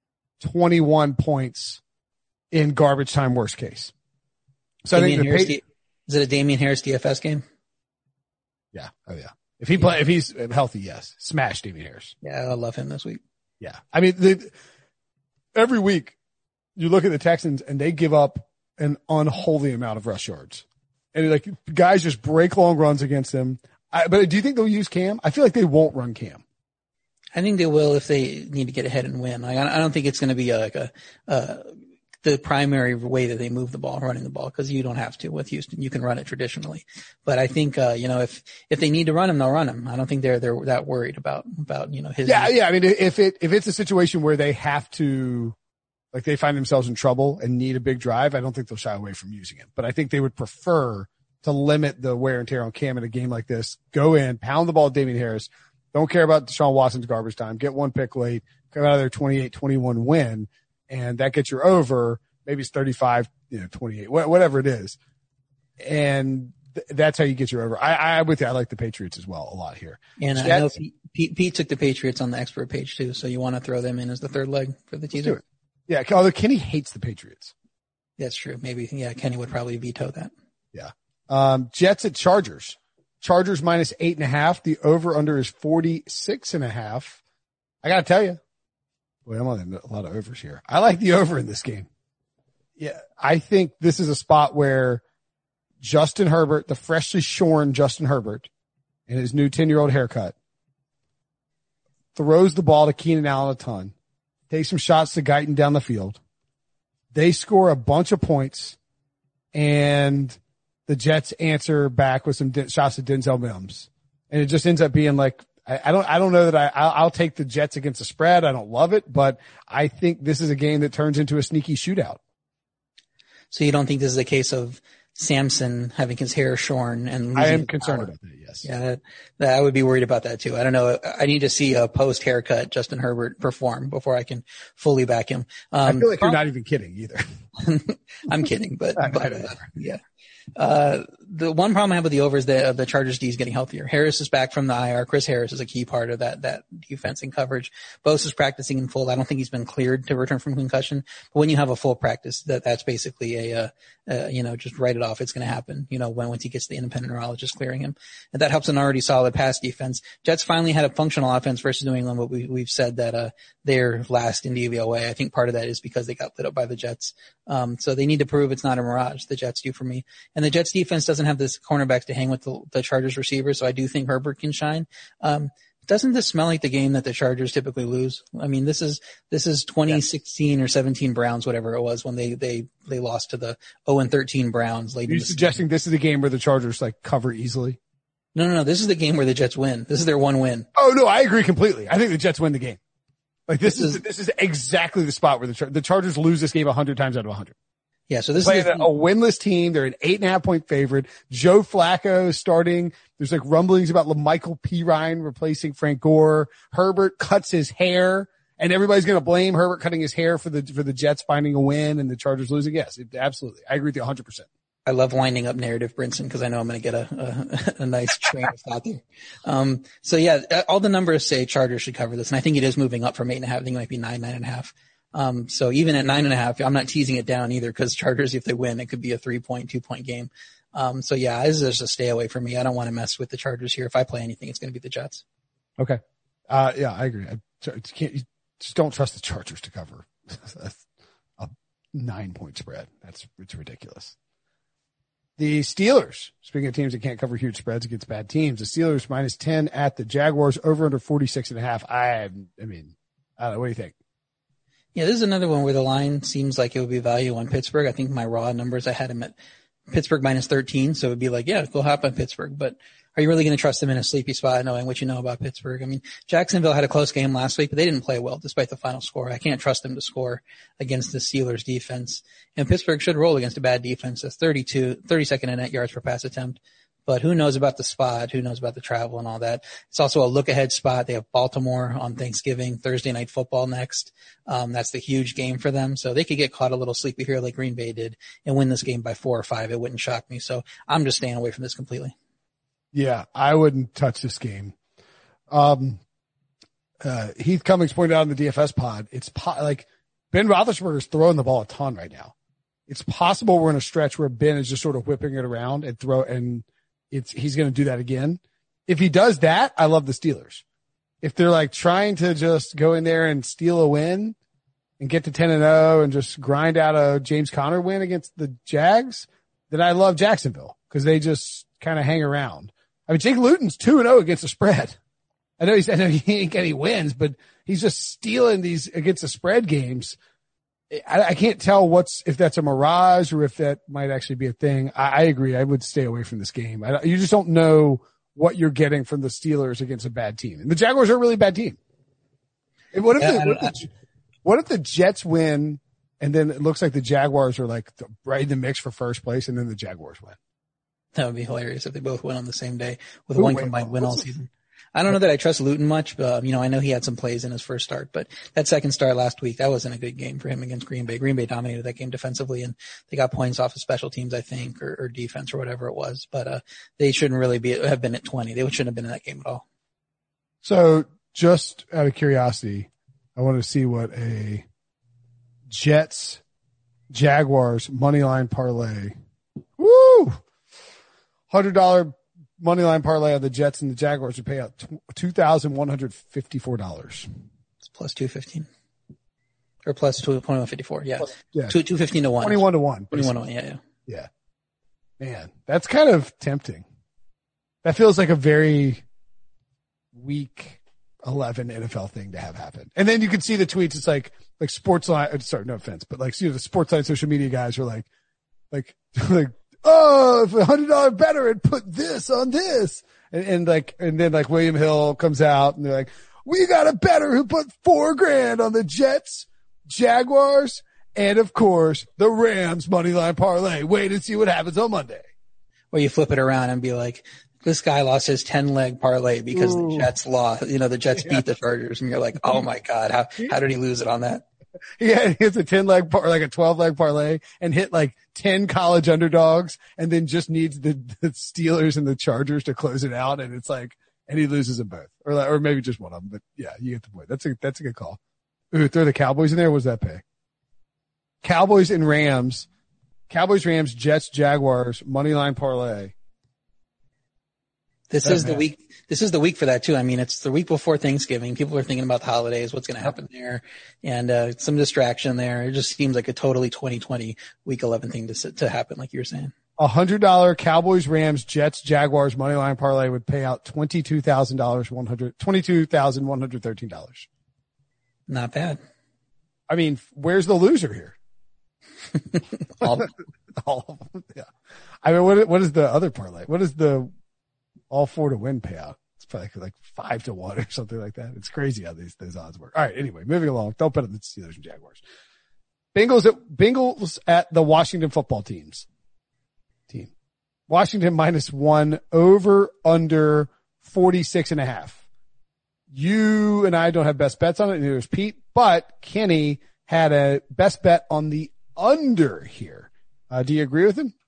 21 points in garbage time worst case. So Damian is it a Damian Harris DFS game? Yeah. Oh yeah. If he's healthy, yes. Smash Damian Harris. Yeah, I love him this week. Yeah. I mean, every week you look at the Texans and they give up an unholy amount of rush yards. And like guys just break long runs against them. But do you think they'll use Cam? I feel like they won't run Cam. I think they will if they need to get ahead and win. I don't think it's going to be the primary way that they move the ball, running the ball, because you don't have to with Houston. You can run it traditionally. But I think, if they need to run him, they'll run him. I don't think they're that worried about his. Yeah. I mean, if it's a situation where they have to, like they find themselves in trouble and need a big drive, I don't think they'll shy away from using it. But I think they would prefer to limit the wear and tear on Cam in a game like this. Go in, pound the ball at Damian Harris. Don't care about Deshaun Watson's garbage time. Get one pick late, come out of there 28-21 win. And that gets you over. Maybe it's 35, 28, whatever it is. And that's how you get you over. I'm with you. I like the Patriots as well a lot here. And I know Pete took the Patriots on the expert page too. So you want to throw them in as the third leg for the teaser? Yeah. Although Kenny hates the Patriots. That's true. Maybe, Kenny would probably veto that. Yeah. Jets at Chargers. Chargers -8.5. The over under is 46.5. I got to tell you. Boy, I'm on a lot of overs here. I like the over in this game. Yeah. I think this is a spot where Justin Herbert, the freshly shorn Justin Herbert in his new 10-year-old haircut, throws the ball to Keenan Allen a ton, takes some shots to Guyton down the field. They score a bunch of points and the Jets answer back with some shots to Denzel Mims. And it just ends up being like, I don't know that I'll take the Jets against the spread. I don't love it, but I think this is a game that turns into a sneaky shootout. So you don't think this is a case of Samson having his hair shorn and I am concerned about that. Yes. Yeah. I would be worried about that too. I don't know. I need to see a post haircut Justin Herbert perform before I can fully back him. I feel like you're not even kidding either. I'm kidding, but yeah. The one problem I have with the over is the Chargers D is getting healthier. Harris is back from the IR. Chris Harris is a key part of that defense and coverage. Bosa is practicing in full. I don't think he's been cleared to return from concussion. But when you have a full practice, that's basically just write it off. It's going to happen, once he gets the independent neurologist clearing him. And that helps an already solid pass defense. Jets finally had a functional offense versus New England, but we've said that, they're last in DVOA. I think part of that is because they got lit up by the Jets. So they need to prove it's not a mirage. The Jets do for me. And the Jets defense doesn't have this cornerbacks to hang with the Chargers receivers. So I do think Herbert can shine. Doesn't this smell like the game that the Chargers typically lose? I mean, this is 2016 or 17 Browns, whatever it was, when they lost to the 0-13 Browns late. Are you suggesting this is a game where the Chargers like cover easily? No. This is the game where the Jets win. This is their one win. Oh no, I agree completely. I think the Jets win the game. Like this is exactly the spot where the Chargers lose this game 100 times out of 100. Yeah, so this is a winless team. They're an 8.5 point favorite. Joe Flacco is starting. There's like rumblings about LaMichael Pirine replacing Frank Gore. Herbert cuts his hair, and everybody's going to blame Herbert cutting his hair for the Jets finding a win and the Chargers losing. Yes, absolutely. I agree with you 100%. I love winding up narrative, Brinson, because I know I'm going to get a nice train of thought there. So yeah, all the numbers say Chargers should cover this, and I think it is moving up from 8.5. I think it might be 9.5. So even at 9.5, I'm not teasing it down either, because Chargers, if they win, it could be a 2-point game. So yeah, this is just a stay away from me. I don't want to mess with the Chargers here. If I play anything, it's going to be the Jets. Okay. Yeah, I agree. You just don't trust the Chargers to cover a 9-point spread. It's ridiculous. The Steelers, speaking of teams that can't cover huge spreads against bad teams, the Steelers -10 at the Jaguars, over under 46.5. I mean, I don't know. What do you think? Yeah, this is another one where the line seems like it would be value on Pittsburgh. I think my raw numbers, I had him at Pittsburgh -13. So it would be like, yeah, go hop on Pittsburgh. But are you really going to trust them in a sleepy spot knowing what you know about Pittsburgh? I mean, Jacksonville had a close game last week, but they didn't play well despite the final score. I can't trust them to score against the Steelers defense. And Pittsburgh should roll against a bad defense. That's 32nd in net yards per pass attempt. But who knows about the spot? Who knows about the travel and all that? It's also a look ahead spot. They have Baltimore on Thanksgiving, Thursday night football next. That's the huge game for them. So they could get caught a little sleepy here like Green Bay did and win this game by 4 or 5. It wouldn't shock me. So I'm just staying away from this completely. Yeah, I wouldn't touch this game. Heath Cummings pointed out in the DFS pod, it's like Ben Roethlisberger's throwing the ball a ton right now. It's possible we're in a stretch where Ben is just sort of whipping it around and he's going to do that again. If he does that, I love the Steelers. If they're like trying to just go in there and steal a win and get to 10-0 and just grind out a James Conner win against the Jags, then I love Jacksonville because they just kind of hang around. I mean, Jake Luton's 2-0 against the spread. I know he ain't getting any wins, but he's just stealing these against the spread games. I can't tell if that's a mirage or if that might actually be a thing. I agree. I would stay away from this game. You just don't know what you're getting from the Steelers against a bad team. And the Jaguars are a really bad team. And what if the Jets win and then it looks like the Jaguars are like right in the mix for first place and then the Jaguars win? That would be hilarious if they both win on the same day with one combined win all season. I don't know that I trust Luton much, but, I know he had some plays in his first start, but that second start last week, that wasn't a good game for him against Green Bay. Green Bay dominated that game defensively, and they got points off of special teams, I think, or defense or whatever it was. But, they shouldn't really have been at 20. They shouldn't have been in that game at all. So just out of curiosity, I want to see what a Jets Jaguars moneyline parlay. Woo! $100 moneyline parlay on the Jets and the Jaguars would pay out $2,154. It's plus 215 or plus 2154. Yeah. 215 to 1. 21 to 1. 21 to 1. Yeah. Yeah. Man, that's kind of tempting. That feels like a very week 11 NFL thing to have happen. And then you can see the tweets. It's like Sportsline. Sorry, no offense, but the Sportsline social media guys are like, oh, if $100 better and put this on this. And then William Hill comes out and they're like, we got a better who put $4,000 on the Jets, Jaguars, and of course the Rams moneyline parlay. Wait and see what happens on Monday. Or you flip it around and be like, this guy lost his 10-leg parlay because the Jets lost, the Jets beat the Chargers. And you're like, oh my God, how did he lose it on that? Yeah, he hits a 10-leg like a 12-leg parlay and hit 10 college underdogs and then just needs the Steelers and the Chargers to close it out. And it's and he loses them both or maybe just one of them. But yeah, you get the point. That's a good call. Ooh, throw the Cowboys in there. What does that pay? Cowboys, Rams, Jets, Jaguars, moneyline parlay. This is the week. This is the week for that too. I mean, it's the week before Thanksgiving. People are thinking about the holidays, what's going to happen there, and some distraction there. It just seems like a totally 2020 week 11 thing to happen, like you were saying. $100 Cowboys, Rams, Jets, Jaguars money line parlay would pay out $22,113. Not bad. I mean, where's the loser here? All All of them. Yeah. I mean, what is the other parlay? What is the all 4 to win payout? It's probably like 5 to 1 or something like that. It's crazy how those odds work. All right. Anyway, moving along. Don't bet on the Steelers and Jaguars. Bengals at the Washington football team. Washington -1 over under 46.5. You and I don't have best bets on it. Neither does Pete, but Kenny had a best bet on the under here. Do you agree with him?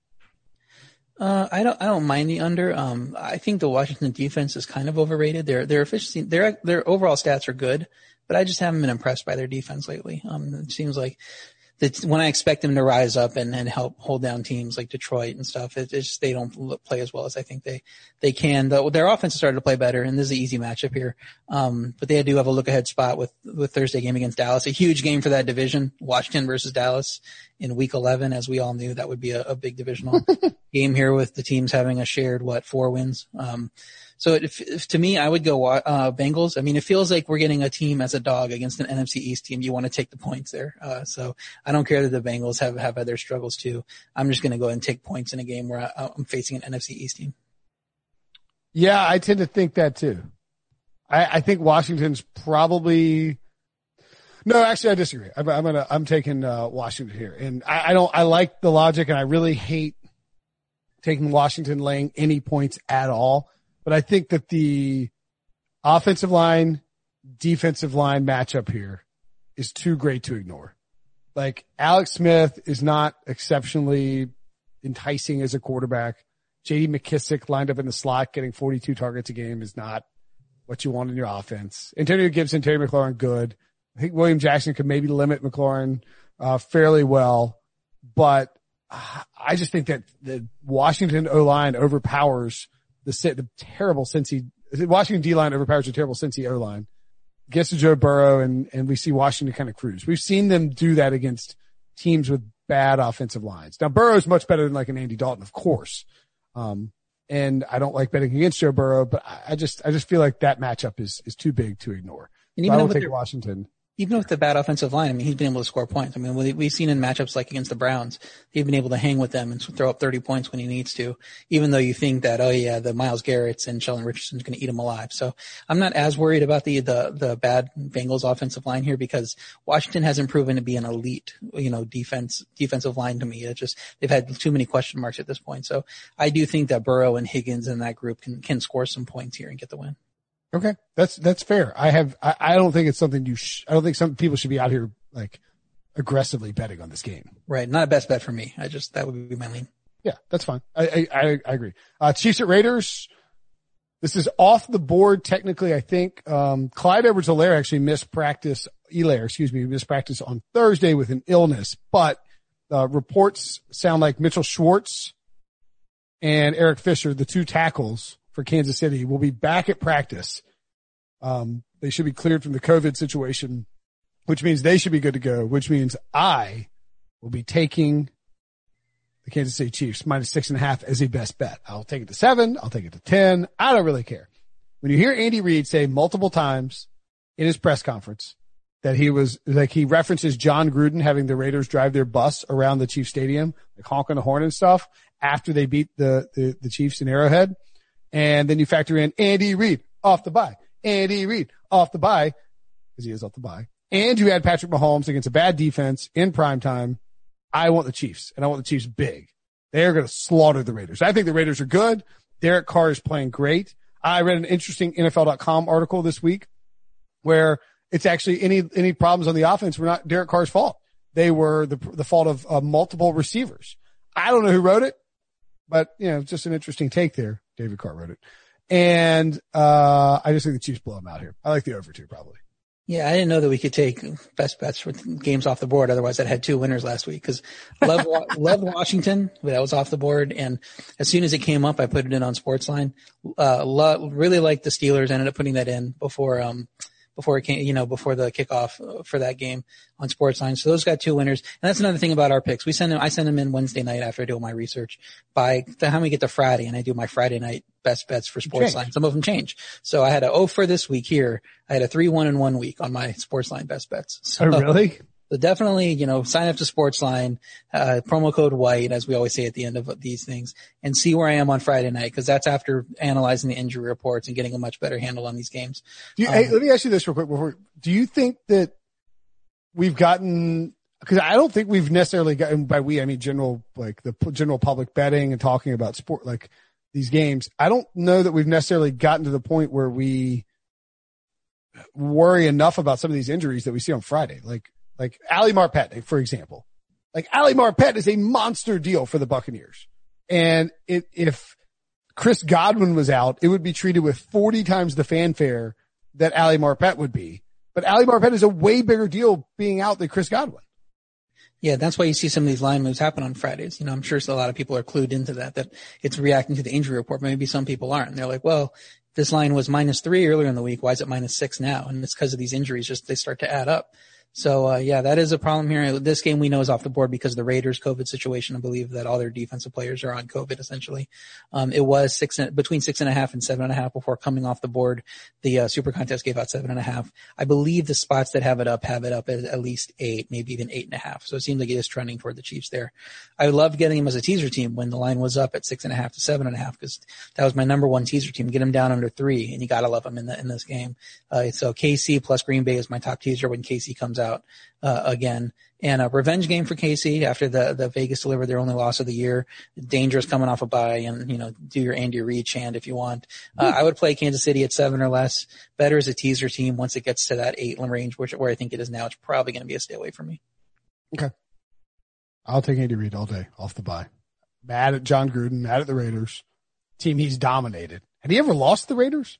I don't mind the under. I think the Washington defense is kind of overrated. Their efficiency, their overall stats are good, but I just haven't been impressed by their defense lately. It seems like that when I expect them to rise up and help hold down teams like Detroit and stuff, it's just they don't play as well as I think they can. Their offense has started to play better, and this is an easy matchup here. But they do have a look ahead spot with Thursday game against Dallas, a huge game for that division, Washington versus Dallas in week 11, as we all knew that would be a big divisional game here with the teams having a shared 4 wins. So if to me, I would go Bengals. I mean, it feels like we're getting a team as a dog against an NFC East team. You want to take the points there. So I don't care that the Bengals have had their struggles too. I'm just going to go ahead and take points in a game where I'm facing an NFC East team. Yeah, I tend to think that too. I think Washington's probably. No, actually, I disagree. I'm taking Washington here, and I like the logic, and I really hate taking Washington laying any points at all. But I think that the offensive line, defensive line matchup here is too great to ignore. Like, Alex Smith is not exceptionally enticing as a quarterback. J.D. McKissick lined up in the slot getting 42 targets a game is not what you want in your offense. Antonio Gibson, Terry McLaurin, good. I think William Jackson could maybe limit McLaurin fairly well. But I just think that the Washington O-line overpowers the terrible Cincy. Washington D-line overpowers the terrible Cincy O-line. Gets to Joe Burrow, and we see Washington kind of cruise. We've seen them do that against teams with bad offensive lines. Now, Burrow's much better than like an Andy Dalton, of course. And I don't like betting against Joe Burrow, but I just feel like that matchup is too big to ignore. And so I will take Washington. Even with the bad offensive line, I mean, he's been able to score points. I mean, we've seen in matchups like against the Browns, he's been able to hang with them and throw up 30 points when he needs to, even though you think that, oh yeah, the Myles Garrett's and Sheldon Richardson's going to eat him alive. So I'm not as worried about the bad Bengals offensive line here because Washington hasn't proven to be an elite, defensive line to me. It's just, they've had too many question marks at this point. So I do think that Burrow and Higgins and that group can score some points here and get the win. Okay. That's fair. I don't think it's something I don't think some people should be out here like aggressively betting on this game. Right. Not a best bet for me. That would be my lean. Yeah, that's fine. I agree. Chiefs at Raiders. This is off the board technically, I think. Clyde Edwards-Helaire actually missed practice on Thursday with an illness, but reports sound like Mitchell Schwartz and Eric Fisher, the 2 tackles for Kansas City, will be back at practice. They should be cleared from the COVID situation, which means they should be good to go, which means I will be taking the Kansas City Chiefs -6.5 as a best bet. I'll take it to 7. I'll take it to 10. I don't really care. When you hear Andy Reid say multiple times in his press conference that he references John Gruden having the Raiders drive their bus around the Chiefs stadium, like honking the horn and stuff after they beat the Chiefs in Arrowhead. And then you factor in Andy Reid off the bye. Andy Reid off the bye, because he is off the bye. And you had Patrick Mahomes against a bad defense in primetime. I want the Chiefs, and I want the Chiefs big. They're going to slaughter the Raiders. I think the Raiders are good. Derek Carr is playing great. I read an interesting NFL.com article this week where it's actually any problems on the offense were not Derek Carr's fault. They were the fault of multiple receivers. I don't know who wrote it, but just an interesting take there. David Carr wrote it. And I just think the Chiefs blow them out here. I like the over 2 probably. Yeah, I didn't know that we could take best bets for games off the board. Otherwise, I'd had 2 winners last week because loved Washington, but that was off the board. And as soon as it came up, I put it in on Sportsline. Really liked the Steelers. Ended up putting that in before it came, before the kickoff for that game on Sportsline. So those got 2 winners. And that's another thing about our picks. I send them in Wednesday night after I do my research. By the time we get to Friday, and I do my Friday night best bets for Sportsline. Some of them change. So I had a 0 for this week here. I had a 3-1 in 1 week on my Sportsline best bets. So, oh, really? So definitely, sign up to Sportsline, promo code WHITE, as we always say at the end of these things, and see where I am on Friday night, because that's after analyzing the injury reports and getting a much better handle on these games. Hey, let me ask you this real quick do you think that we've gotten, because I don't think we've necessarily gotten, by we, I mean general, like the general public betting and talking about sport, like these games. I don't know that we've necessarily gotten to the point where we worry enough about some of these injuries that we see on Friday. Like Ali Marpet, for example. Like Ali Marpet is a monster deal for the Buccaneers. And if Chris Godwin was out, it would be treated with 40 times the fanfare that Ali Marpet would be. But Ali Marpet is a way bigger deal being out than Chris Godwin. Yeah, that's why you see some of these line moves happen on Fridays. I'm sure a lot of people are clued into that it's reacting to the injury report, but maybe some people aren't. And they're like, well, this line was -3 earlier in the week. Why is it -6 now? And it's because of these injuries, they start to add up. So, yeah, that is a problem here. This game we know is off the board because of the Raiders' COVID situation. I believe that all their defensive players are on COVID, essentially. It was between 6.5 and 7.5 before coming off the board. The Super Contest gave out 7.5. I believe the spots that have it up at least 8, maybe even 8.5. So it seems like it is trending toward the Chiefs there. I loved getting him as a teaser team when the line was up at 6.5 to 7.5 because that was my number 1 teaser team. Get him down under 3, and you gotta love him in this game. So KC plus Green Bay is my top teaser when KC comes out again. And a revenge game for KC after the Vegas delivered their only loss of the year. Dangerous coming off a bye, and do your Andy Reid chant if you want. I would play Kansas City at 7 or less. Better as a teaser team once it gets to that 8 range, where I think it is now. It's probably going to be a stay away from me. Okay, I'll take Andy Reid all day off the bye. Mad at John Gruden, mad at the Raiders. Team he's dominated. Had he ever lost the Raiders?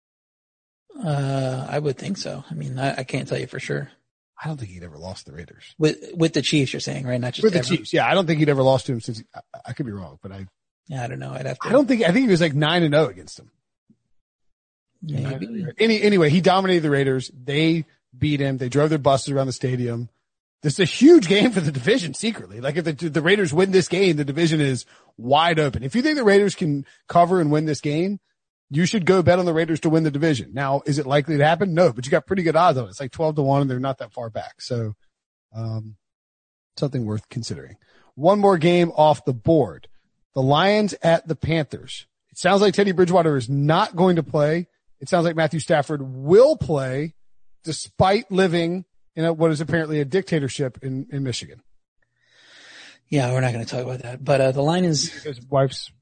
I would think so. I mean, I can't tell you for sure. I don't think he'd ever lost the Raiders. With the Chiefs, you're saying, right? Not just with the Chiefs. Yeah, I don't think he'd ever lost to him since I could be wrong, but I don't know. I think he was like 9-0 against them. Maybe. Anyway, he dominated the Raiders. They beat him. They drove their buses around the stadium. This is a huge game for the division secretly. Like if the Raiders win this game, the division is wide open. If you think the Raiders can cover and win this game, you should go bet on the Raiders to win the division. Now, is it likely to happen? No, but you got pretty good odds on it. It's like 12-1 and they're not that far back. So, something worth considering. One more game off the board. The Lions at the Panthers. It sounds like Teddy Bridgewater is not going to play. It sounds like Matthew Stafford will play despite living in what is apparently a dictatorship in Michigan. Yeah, we're not going to talk about that, but, the line is his wife's.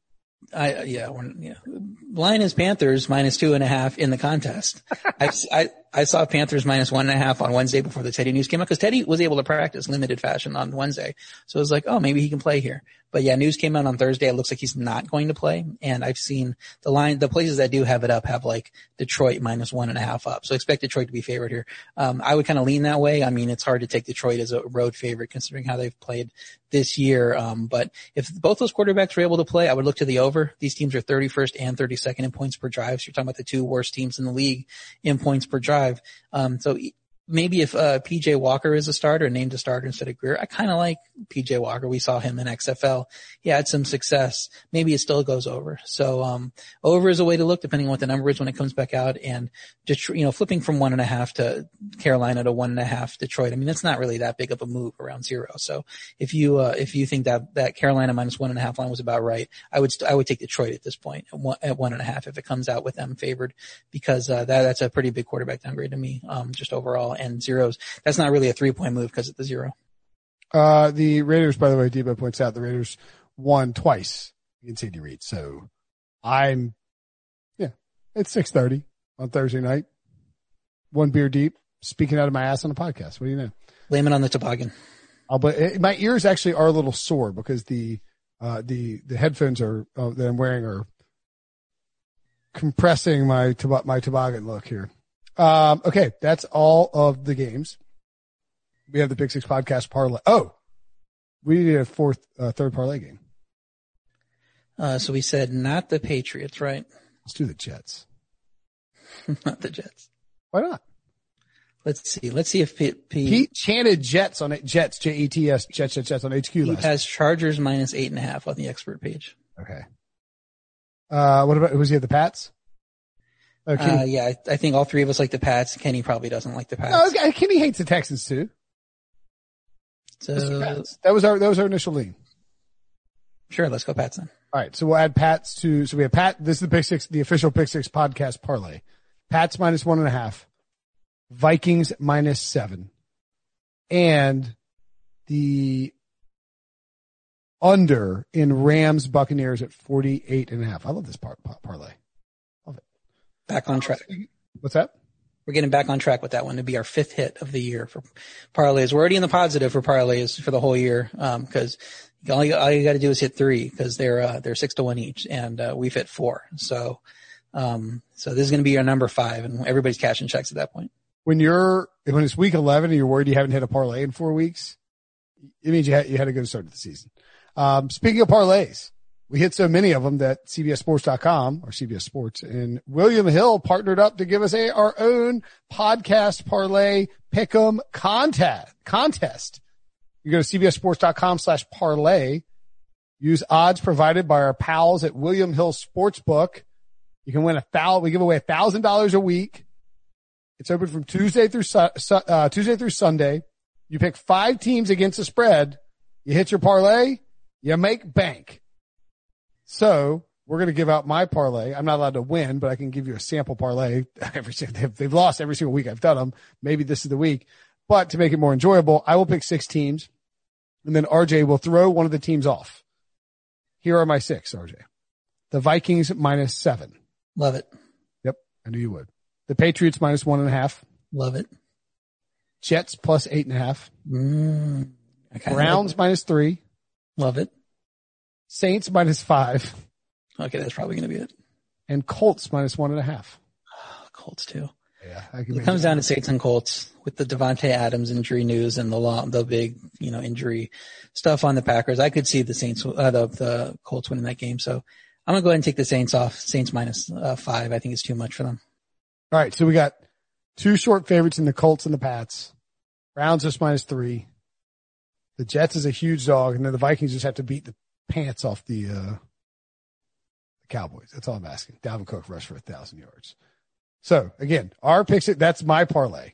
Line is Panthers -2.5 in the contest. I saw Panthers -1.5 on Wednesday before the Teddy news came out because Teddy was able to practice limited fashion on Wednesday. So I was like, oh, maybe he can play here. But yeah, news came out on Thursday. It looks like he's not going to play. And I've seen the places that do have it up have like Detroit -1.5 up. So expect Detroit to be favored here. I would kind of lean that way. I mean, it's hard to take Detroit as a road favorite considering how they've played this year. But if both those quarterbacks were able to play, I would look to the over. These teams are 31st and 32nd in points per drive. So you're talking about the 2 worst teams in the league in points per drive. So maybe if PJ Walker is a starter, named a starter instead of Greer, I kind of like PJ Walker. We saw him in XFL. He had some success. Maybe it still goes over. So over is a way to look depending on what the number is when it comes back out. And Detroit, flipping from 1.5 to Carolina to 1.5 Detroit. I mean, that's not really that big of a move around 0. So if you think that Carolina -1.5 line was about right, I would take Detroit at this point at 1.5 if it comes out with them favored because that's a pretty big quarterback downgrade to me just overall. And 0s, that's not really a 3-point move because of the 0. The Raiders, by the way, Debo points out the Raiders won twice against Andy Reid. So it's 6:30 on Thursday night. 1 beer deep, speaking out of my ass on the podcast. What do you know? Blame it on the toboggan. My ears actually are a little sore because the headphones that I'm wearing are compressing my toboggan look here. Okay. That's all of the games. We have the Pick Six podcast parlay. Oh, we need a third parlay game. So we said not the Patriots, right? Let's do the Jets. Not the Jets. Why not? Let's see. Let's see if Pete chanted Jets on it. Jets, Jets, Jets on HQ. He has Chargers minus 8.5 on the expert page. Okay. What about, was he at the Pats? Yeah, I think all three of us like the Pats. Kenny probably doesn't like the Pats. No, Kenny hates the Texans too. So that was our initial lean. Sure, let's go Pats then. All right, so we'll add Pats to. So we have Pat. This is the Pick Six, the official Pick Six podcast parlay. Pats minus 1.5, Vikings minus 7, and the under in Rams Buccaneers at 48.5. I love this parlay. Love it. Back on track. What's that? We're getting back on track with that one to be our 5th hit of the year for parlays. We're already in the positive for parlays for the whole year, cause all you got to do is hit 3 cause they're 6-1 each and, we've hit 4. So this is going to be our number 5 and everybody's cashing checks at that point. When it's week 11 and you're worried you haven't hit a parlay in 4 weeks, it means you had a good start to the season. Speaking of parlays, we hit so many of them that CBSSports.com or CBS Sports and William Hill partnered up to give us our own podcast parlay pick'em contest. You go to CBSSports.com/parlay, use odds provided by our pals at William Hill Sportsbook. You can win we give away $1,000 a week. It's open from Tuesday through Sunday. You pick 5 teams against the spread. You hit your parlay, you make bank. So we're going to give out my parlay. I'm not allowed to win, but I can give you a sample parlay. They've lost every single week I've done them. Maybe this is the week, but to make it more enjoyable, I will pick 6 teams and then RJ will throw one of the teams off. Here are my 6, RJ. The Vikings minus 7. Love it. Yep. I knew you would. The Patriots minus 1.5. Love it. Jets plus 8.5. Okay. Browns minus 3. Love it. Saints minus 5. Okay, that's probably going to be it. And Colts minus 1.5. Colts too. Yeah, it comes down to Saints and Colts with the Devontae Adams injury news and the big, injury stuff on the Packers. I could see the Saints, the Colts winning that game. So I'm going to go ahead and take the Saints off. Saints minus 5. I think it's too much for them. All right. So we got 2 short favorites in the Colts and the Pats. Browns just minus 3. The Jets is a huge dog. And then the Vikings just have to beat the pants off the Cowboys. That's all I'm asking. Dalvin Cook rushed for 1,000 yards. So again, our pick six, that's my parlay.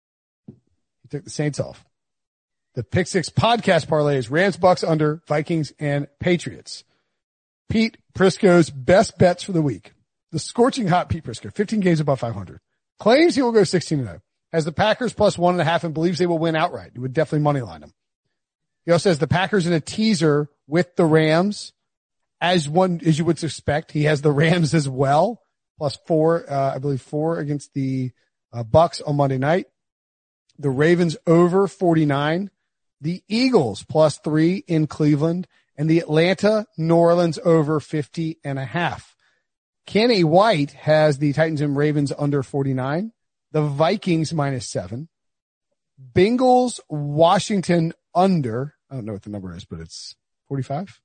He took the Saints off. The Pick Six podcast parlay is Rams, Bucks under, Vikings, and Patriots. Pete Prisco's best bets for the week. The scorching hot Pete Prisco, 15 games above 500. Claims he will go 16-0. Has the Packers plus 1.5 and believes they will win outright. He would definitely moneyline them. He also has the Packers in a teaser with the Rams. As you would suspect, he has the Rams as well. Plus 4, I believe 4 against the Bucks on Monday night. The Ravens over 49. The Eagles plus 3 in Cleveland. And the Atlanta, New Orleans over 50.5. Kenny White has the Titans and Ravens under 49. The Vikings minus 7. Bengals, Washington under. I don't know what the number is, but it's 45.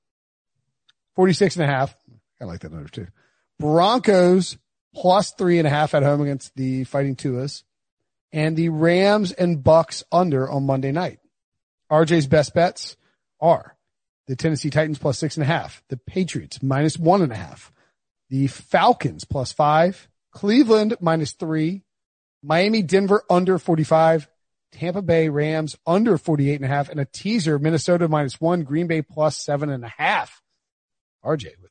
46.5. I like that number too. Broncos plus 3.5 at home against the Fighting Tuas. And the Rams and Bucks under on Monday night. RJ's best bets are the Tennessee Titans plus 6.5. The Patriots minus 1.5. The Falcons plus 5. Cleveland minus 3. Miami, Denver under 45. Tampa Bay Rams under 48.5. And a teaser, Minnesota minus 1. Green Bay plus 7.5. RJ with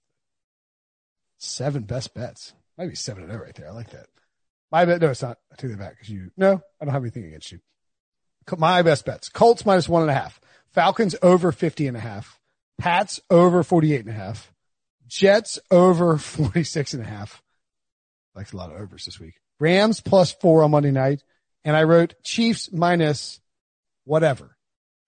7 best bets. Might be 7-0 right there. I like that. My bet, no, it's not. I take that back because no, I don't have anything against you. My best bets. Colts minus 1.5. Falcons over 50.5. Pats over 48.5. Jets over 46.5. Likes a lot of overs this week. Rams plus 4 on Monday night. And I wrote Chiefs minus whatever.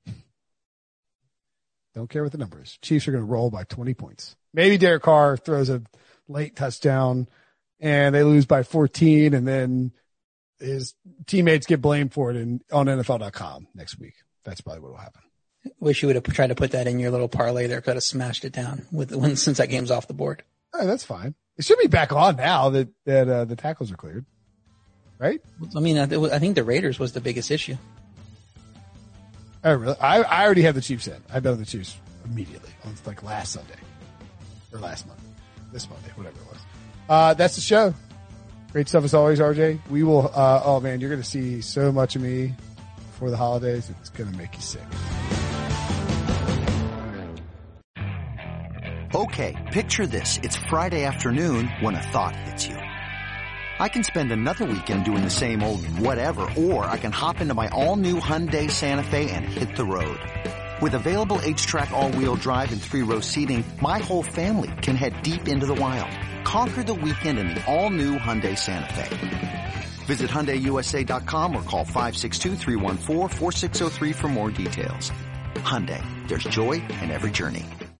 Don't care what the number is. Chiefs are going to roll by 20 points. Maybe Derek Carr throws a late touchdown and they lose by 14 and then his teammates get blamed for it on NFL.com next week. That's probably what will happen. Wish you would have tried to put that in your little parlay there. Could have smashed it down since that game's off the board. Oh, that's fine. It should be back on now that the tackles are cleared, right? I mean, I think the Raiders was the biggest issue. Oh, really? I already have the Chiefs in. I bet on the Chiefs immediately on like last Sunday or last month, this Monday, whatever it was. That's the show. Great stuff as always, RJ. We will. Oh man, you're going to see so much of me before the holidays. It's going to make you sick. Okay, picture this. It's Friday afternoon when a thought hits you. I can spend another weekend doing the same old whatever, or I can hop into my all-new Hyundai Santa Fe and hit the road. With available H-Track all-wheel drive and 3-row seating, my whole family can head deep into the wild. Conquer the weekend in the all-new Hyundai Santa Fe. Visit HyundaiUSA.com or call 562-314-4603 for more details. Hyundai, there's joy in every journey.